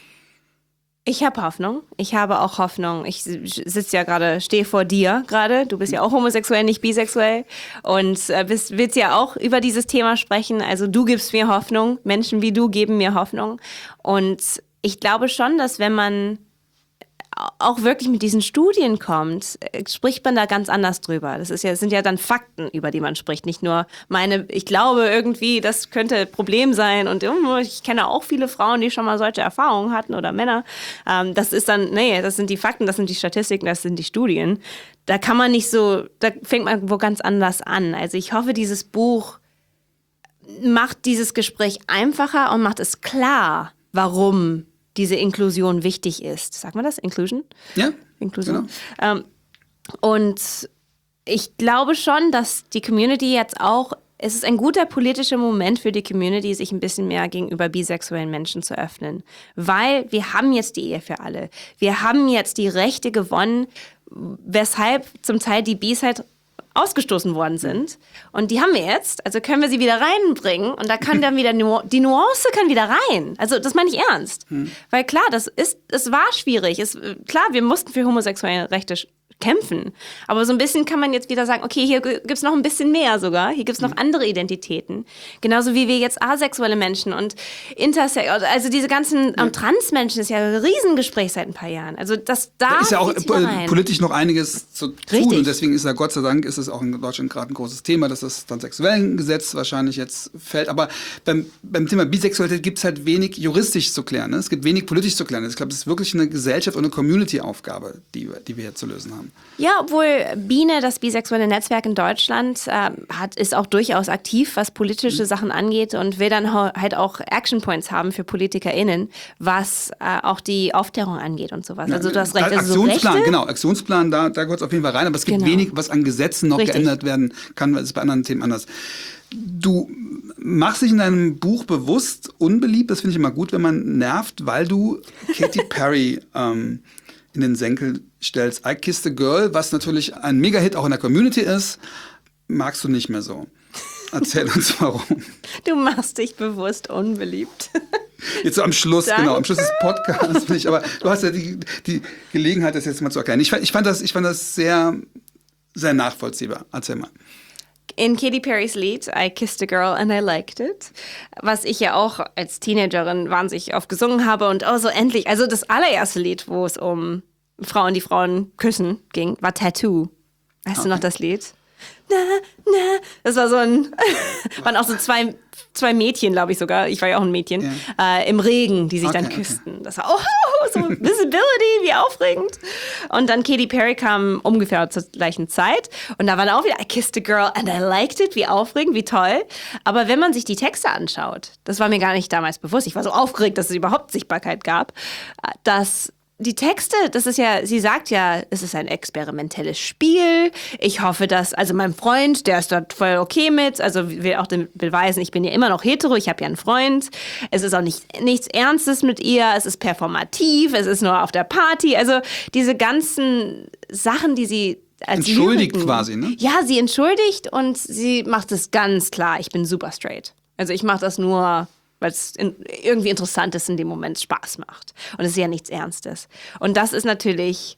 [SPEAKER 1] Ich habe Hoffnung. Ich habe auch Hoffnung. Ich stehe vor dir gerade. Du bist ja auch homosexuell, nicht bisexuell. Und willst ja auch über dieses Thema sprechen. Also du gibst mir Hoffnung. Menschen wie du geben mir Hoffnung. Und ich glaube schon, dass wenn man auch wirklich mit diesen Studien kommt, spricht man da ganz anders drüber. Sind ja dann Fakten, über die man spricht. Nicht nur ich glaube irgendwie, das könnte ein Problem sein und ich kenne auch viele Frauen, die schon mal solche Erfahrungen hatten oder Männer. Das sind die Fakten, das sind die Statistiken, das sind die Studien. Da fängt man wo ganz anders an. Also ich hoffe, dieses Buch macht dieses Gespräch einfacher und macht es klar, warum diese Inklusion wichtig ist. Sagt man das? Inclusion?
[SPEAKER 2] Ja.
[SPEAKER 1] Inklusion. Genau. Und ich glaube schon, dass die Community jetzt auch, es ist ein guter politischer Moment für die Community, sich ein bisschen mehr gegenüber bisexuellen Menschen zu öffnen. Weil wir haben jetzt die Ehe für alle. Wir haben jetzt die Rechte gewonnen, weshalb zum Teil die Bis halt ausgestoßen worden sind. Und die haben wir jetzt, also können wir sie wieder reinbringen und da kann dann wieder die Nuance kann wieder rein. Also das meine ich ernst. Weil klar, es war schwierig. Klar, wir mussten für homosexuelle Rechte kämpfen. Aber so ein bisschen kann man jetzt wieder sagen, okay, hier gibt's noch ein bisschen mehr sogar. Hier gibt's noch andere Identitäten. Genauso wie wir jetzt asexuelle Menschen und also diese ganzen Transmenschen ist ja ein Riesengespräch seit ein paar Jahren. Also das da
[SPEAKER 2] ist ja auch politisch noch einiges zu tun.
[SPEAKER 1] Richtig.
[SPEAKER 2] Und deswegen ist ja Gott sei Dank ist es auch in Deutschland gerade ein großes Thema, dass das transsexuellen Gesetz wahrscheinlich jetzt fällt. Aber beim Thema Bisexualität gibt es halt wenig juristisch zu klären. Ne? Es gibt wenig politisch zu klären. Ich glaube, es ist wirklich eine Gesellschaft und eine Community-Aufgabe, die wir hier zu lösen haben.
[SPEAKER 1] Ja, obwohl BINE, das bisexuelle Netzwerk in Deutschland, ist auch durchaus aktiv, was politische Sachen angeht und will dann halt auch Action Points haben für PolitikerInnen, was auch die Aufklärung angeht und sowas. Also du hast recht.
[SPEAKER 2] Aktionsplan, da gehört es auf jeden Fall rein, aber es gibt wenig, was an Gesetzen noch geändert werden kann, das ist bei anderen Themen anders. Du machst dich in deinem Buch bewusst unbeliebt, das finde ich immer gut, wenn man nervt, weil du Katy Perry in den Senkel stellst. I Kissed a Girl, was natürlich ein Mega-Hit auch in der Community ist, magst du nicht mehr so. Erzähl uns warum.
[SPEAKER 1] Du machst dich bewusst unbeliebt.
[SPEAKER 2] Jetzt so am Schluss,
[SPEAKER 1] Danke.
[SPEAKER 2] Genau, am Schluss des Podcasts. Aber du hast ja die Gelegenheit, das jetzt mal zu erklären. Ich fand das sehr, sehr nachvollziehbar. Erzähl mal.
[SPEAKER 1] In Katy Perrys Lied I Kissed a Girl and I Liked It, was ich ja auch als Teenagerin wahnsinnig oft gesungen habe und so endlich, also das allererste Lied, wo es um Frauen, die Frauen küssen ging, war Tattoo. Weißt du noch das Lied? Na, na. Das war waren auch so zwei Mädchen, glaube ich sogar, ich war ja auch ein Mädchen, im Regen, die sich dann küssten. Das war so Visibility, wie aufregend. Und dann Katy Perry kam ungefähr zur gleichen Zeit und da war dann auch wieder I Kissed a Girl and I Liked It, wie aufregend, wie toll. Aber wenn man sich die Texte anschaut, das war mir gar nicht damals bewusst, ich war so aufgeregt, dass es überhaupt Sichtbarkeit gab, dass die Texte, sie sagt ja, es ist ein experimentelles Spiel. Ich hoffe, also mein Freund, der ist dort voll okay mit, also will auch beweisen, ich bin ja immer noch hetero, ich habe ja einen Freund. Es ist auch nichts Ernstes mit ihr, es ist performativ, es ist nur auf der Party. Also diese ganzen Sachen, die sie als
[SPEAKER 2] entschuldigt quasi, ne?
[SPEAKER 1] Ja, sie entschuldigt und sie macht es ganz klar, ich bin super straight. Also ich mache das nur, weil es irgendwie interessant ist, in dem Moment Spaß macht. Und es ist ja nichts Ernstes. Und das ist natürlich,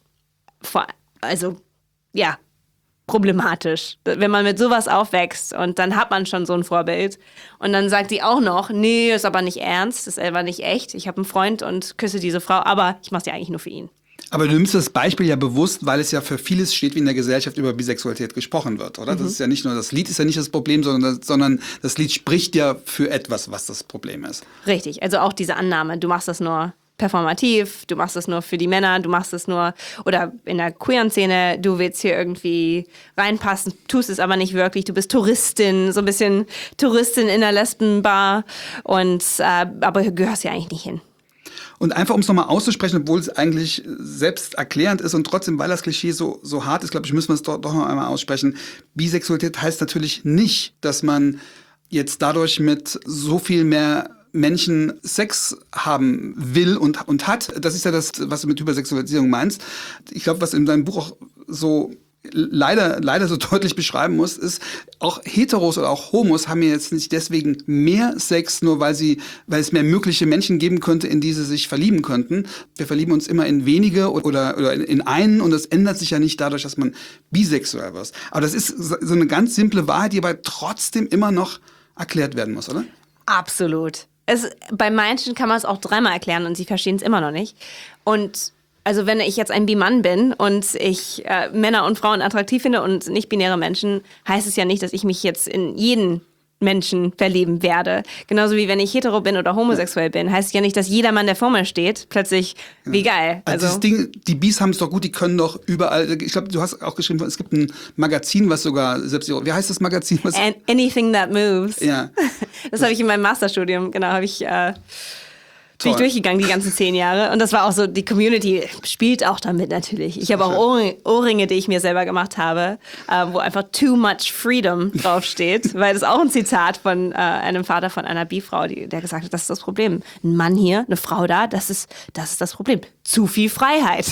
[SPEAKER 1] problematisch, wenn man mit sowas aufwächst und dann hat man schon so ein Vorbild. Und dann sagt sie auch noch, nee, ist aber nicht ernst, ist aber nicht echt. Ich habe einen Freund und küsse diese Frau, aber ich mache es ja eigentlich nur für ihn.
[SPEAKER 2] Aber du nimmst das Beispiel ja bewusst, weil es ja für vieles steht, wie in der Gesellschaft über Bisexualität gesprochen wird, oder? Das ist ja nicht nur, das Lied ist ja nicht das Problem, sondern das Lied spricht ja für etwas, was das Problem ist.
[SPEAKER 1] Richtig, also auch diese Annahme, du machst das nur performativ, du machst es nur für die Männer, du machst es nur, oder in der queeren Szene, du willst hier irgendwie reinpassen, tust es aber nicht wirklich, du bist Touristin, so ein bisschen Touristin in der Lesbenbar aber gehörst ja eigentlich nicht hin.
[SPEAKER 2] Und einfach, um es nochmal auszusprechen, obwohl es eigentlich selbsterklärend ist und trotzdem, weil das Klischee so hart ist, glaube ich, müssen wir es doch noch einmal aussprechen. Bisexualität heißt natürlich nicht, dass man jetzt dadurch mit so viel mehr Menschen Sex haben will und hat. Das ist ja das, was du mit Hypersexualisierung meinst. Ich glaube, was in deinem Buch auch so leider so deutlich beschreiben muss, ist, auch Heteros oder auch Homos haben ja jetzt nicht deswegen mehr Sex, nur weil es mehr mögliche Menschen geben könnte, in die sie sich verlieben könnten. Wir verlieben uns immer in wenige oder in einen, und das ändert sich ja nicht dadurch, dass man bisexuell wird. Aber das ist so eine ganz simple Wahrheit, die aber trotzdem immer noch erklärt werden muss, oder?
[SPEAKER 1] Absolut. Bei manchen kann man es auch dreimal erklären und sie verstehen es immer noch nicht. Und also wenn ich jetzt ein Bi-Mann bin und ich Männer und Frauen attraktiv finde und nicht-binäre Menschen, heißt es ja nicht, dass ich mich jetzt in jeden Menschen verlieben werde. Genauso wie wenn ich hetero bin oder homosexuell bin, heißt es ja nicht, dass jeder Mann, der vor mir steht, plötzlich, wie geil.
[SPEAKER 2] Also das Ding, die Bis haben es doch gut, die können doch überall, ich glaube, du hast auch geschrieben, es gibt ein Magazin, was sogar, selbst, wie heißt das Magazin?
[SPEAKER 1] Anything That Moves.
[SPEAKER 2] Ja.
[SPEAKER 1] Das habe ich in meinem Masterstudium, genau, bin ich durchgegangen die ganzen 10 Jahre. Und das war auch so, die Community spielt auch damit natürlich. Ich habe auch Ohrringe, die ich mir selber gemacht habe, wo einfach too much freedom draufsteht. Weil das ist auch ein Zitat von einem Vater von einer Bi-Frau, der gesagt hat, das ist das Problem. Ein Mann hier, eine Frau da, das ist das Problem. Zu viel Freiheit.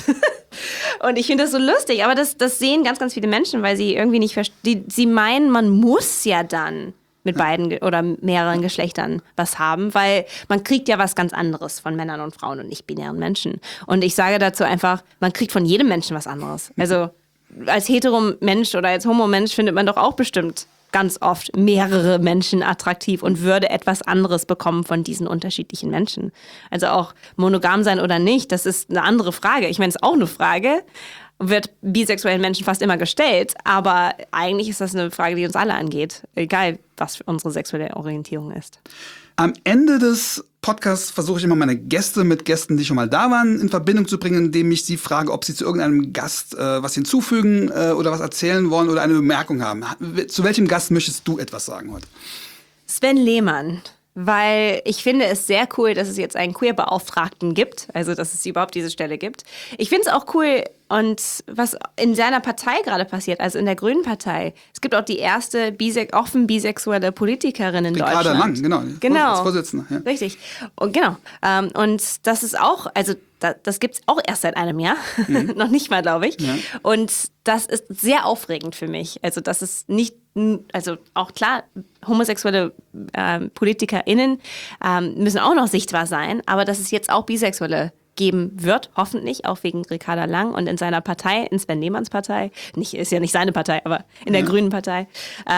[SPEAKER 1] Und ich finde das so lustig. Aber das sehen ganz, ganz viele Menschen, weil sie irgendwie nicht verstehen. Sie meinen, man muss ja dann mit beiden oder mehreren Geschlechtern was haben, weil man kriegt ja was ganz anderes von Männern und Frauen und nicht-binären Menschen. Und ich sage dazu einfach, man kriegt von jedem Menschen was anderes. Also als hetero-Mensch oder als homo-Mensch findet man doch auch bestimmt ganz oft mehrere Menschen attraktiv und würde etwas anderes bekommen von diesen unterschiedlichen Menschen. Also auch monogam sein oder nicht, das ist eine andere Frage. Ich meine, es ist auch eine Frage, wird bisexuellen Menschen fast immer gestellt, aber eigentlich ist das eine Frage, die uns alle angeht, egal was unsere sexuelle Orientierung ist.
[SPEAKER 2] Am Ende des Podcasts versuche ich immer meine Gäste mit Gästen, die schon mal da waren, in Verbindung zu bringen, indem ich sie frage, ob sie zu irgendeinem Gast was hinzufügen oder was erzählen wollen oder eine Bemerkung haben. Zu welchem Gast möchtest du etwas sagen heute?
[SPEAKER 1] Sven Lehmann. Weil ich finde es sehr cool, dass es jetzt einen Queer-Beauftragten gibt, also dass es überhaupt diese Stelle gibt. Ich finde es auch cool, und was in seiner Partei gerade passiert, also in der Grünen Partei, es gibt auch die erste offen bisexuelle Politikerin in Deutschland.
[SPEAKER 2] Ricarda Lang, genau. Als Vorsitzende. Ja.
[SPEAKER 1] Richtig. Und genau. Und das ist auch, also das gibt es auch erst seit einem Jahr, noch nicht mal, glaube ich. Ja. Und das ist sehr aufregend für mich. Also das ist nicht, also auch klar, homosexuelle PolitikerInnen müssen auch noch sichtbar sein, aber dass es jetzt auch Bisexuelle geben wird, hoffentlich, auch wegen Ricarda Lang und in seiner Partei, in Sven Lehmanns Partei, ist ja nicht seine Partei, aber in der Grünen Partei,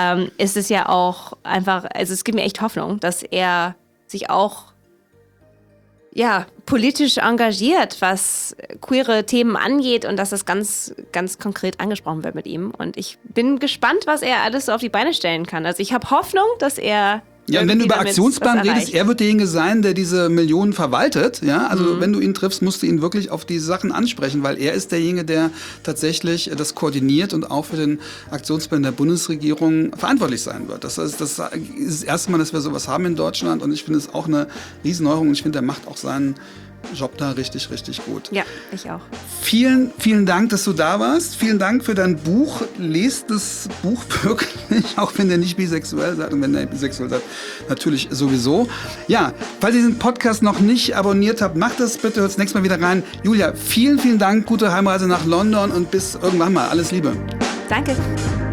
[SPEAKER 1] ist es ja auch einfach, also es gibt mir echt Hoffnung, dass er sich auch politisch engagiert, was queere Themen angeht, und dass das ganz, ganz konkret angesprochen wird mit ihm. Und ich bin gespannt, was er alles so auf die Beine stellen kann. Also ich habe Hoffnung, dass er
[SPEAKER 2] Ja, und wenn du über Aktionsplan redest, er wird derjenige sein, der diese Millionen verwaltet. Ja, also wenn du ihn triffst, musst du ihn wirklich auf die Sachen ansprechen, weil er ist derjenige, der tatsächlich das koordiniert und auch für den Aktionsplan der Bundesregierung verantwortlich sein wird. Das ist das erste Mal, dass wir sowas haben in Deutschland, und ich finde es auch eine Riesenneuerung, und ich finde, er macht auch seinen Job da richtig, richtig gut.
[SPEAKER 1] Ja, ich auch.
[SPEAKER 2] Vielen, vielen Dank, dass du da warst. Vielen Dank für dein Buch. Lest das Buch wirklich, auch wenn ihr nicht bisexuell seid, und wenn ihr bisexuell seid, natürlich sowieso. Ja, falls ihr diesen Podcast noch nicht abonniert habt, macht das bitte, hört das nächste Mal wieder rein. Julia, vielen, vielen Dank, gute Heimreise nach London und bis irgendwann mal. Alles Liebe.
[SPEAKER 1] Danke.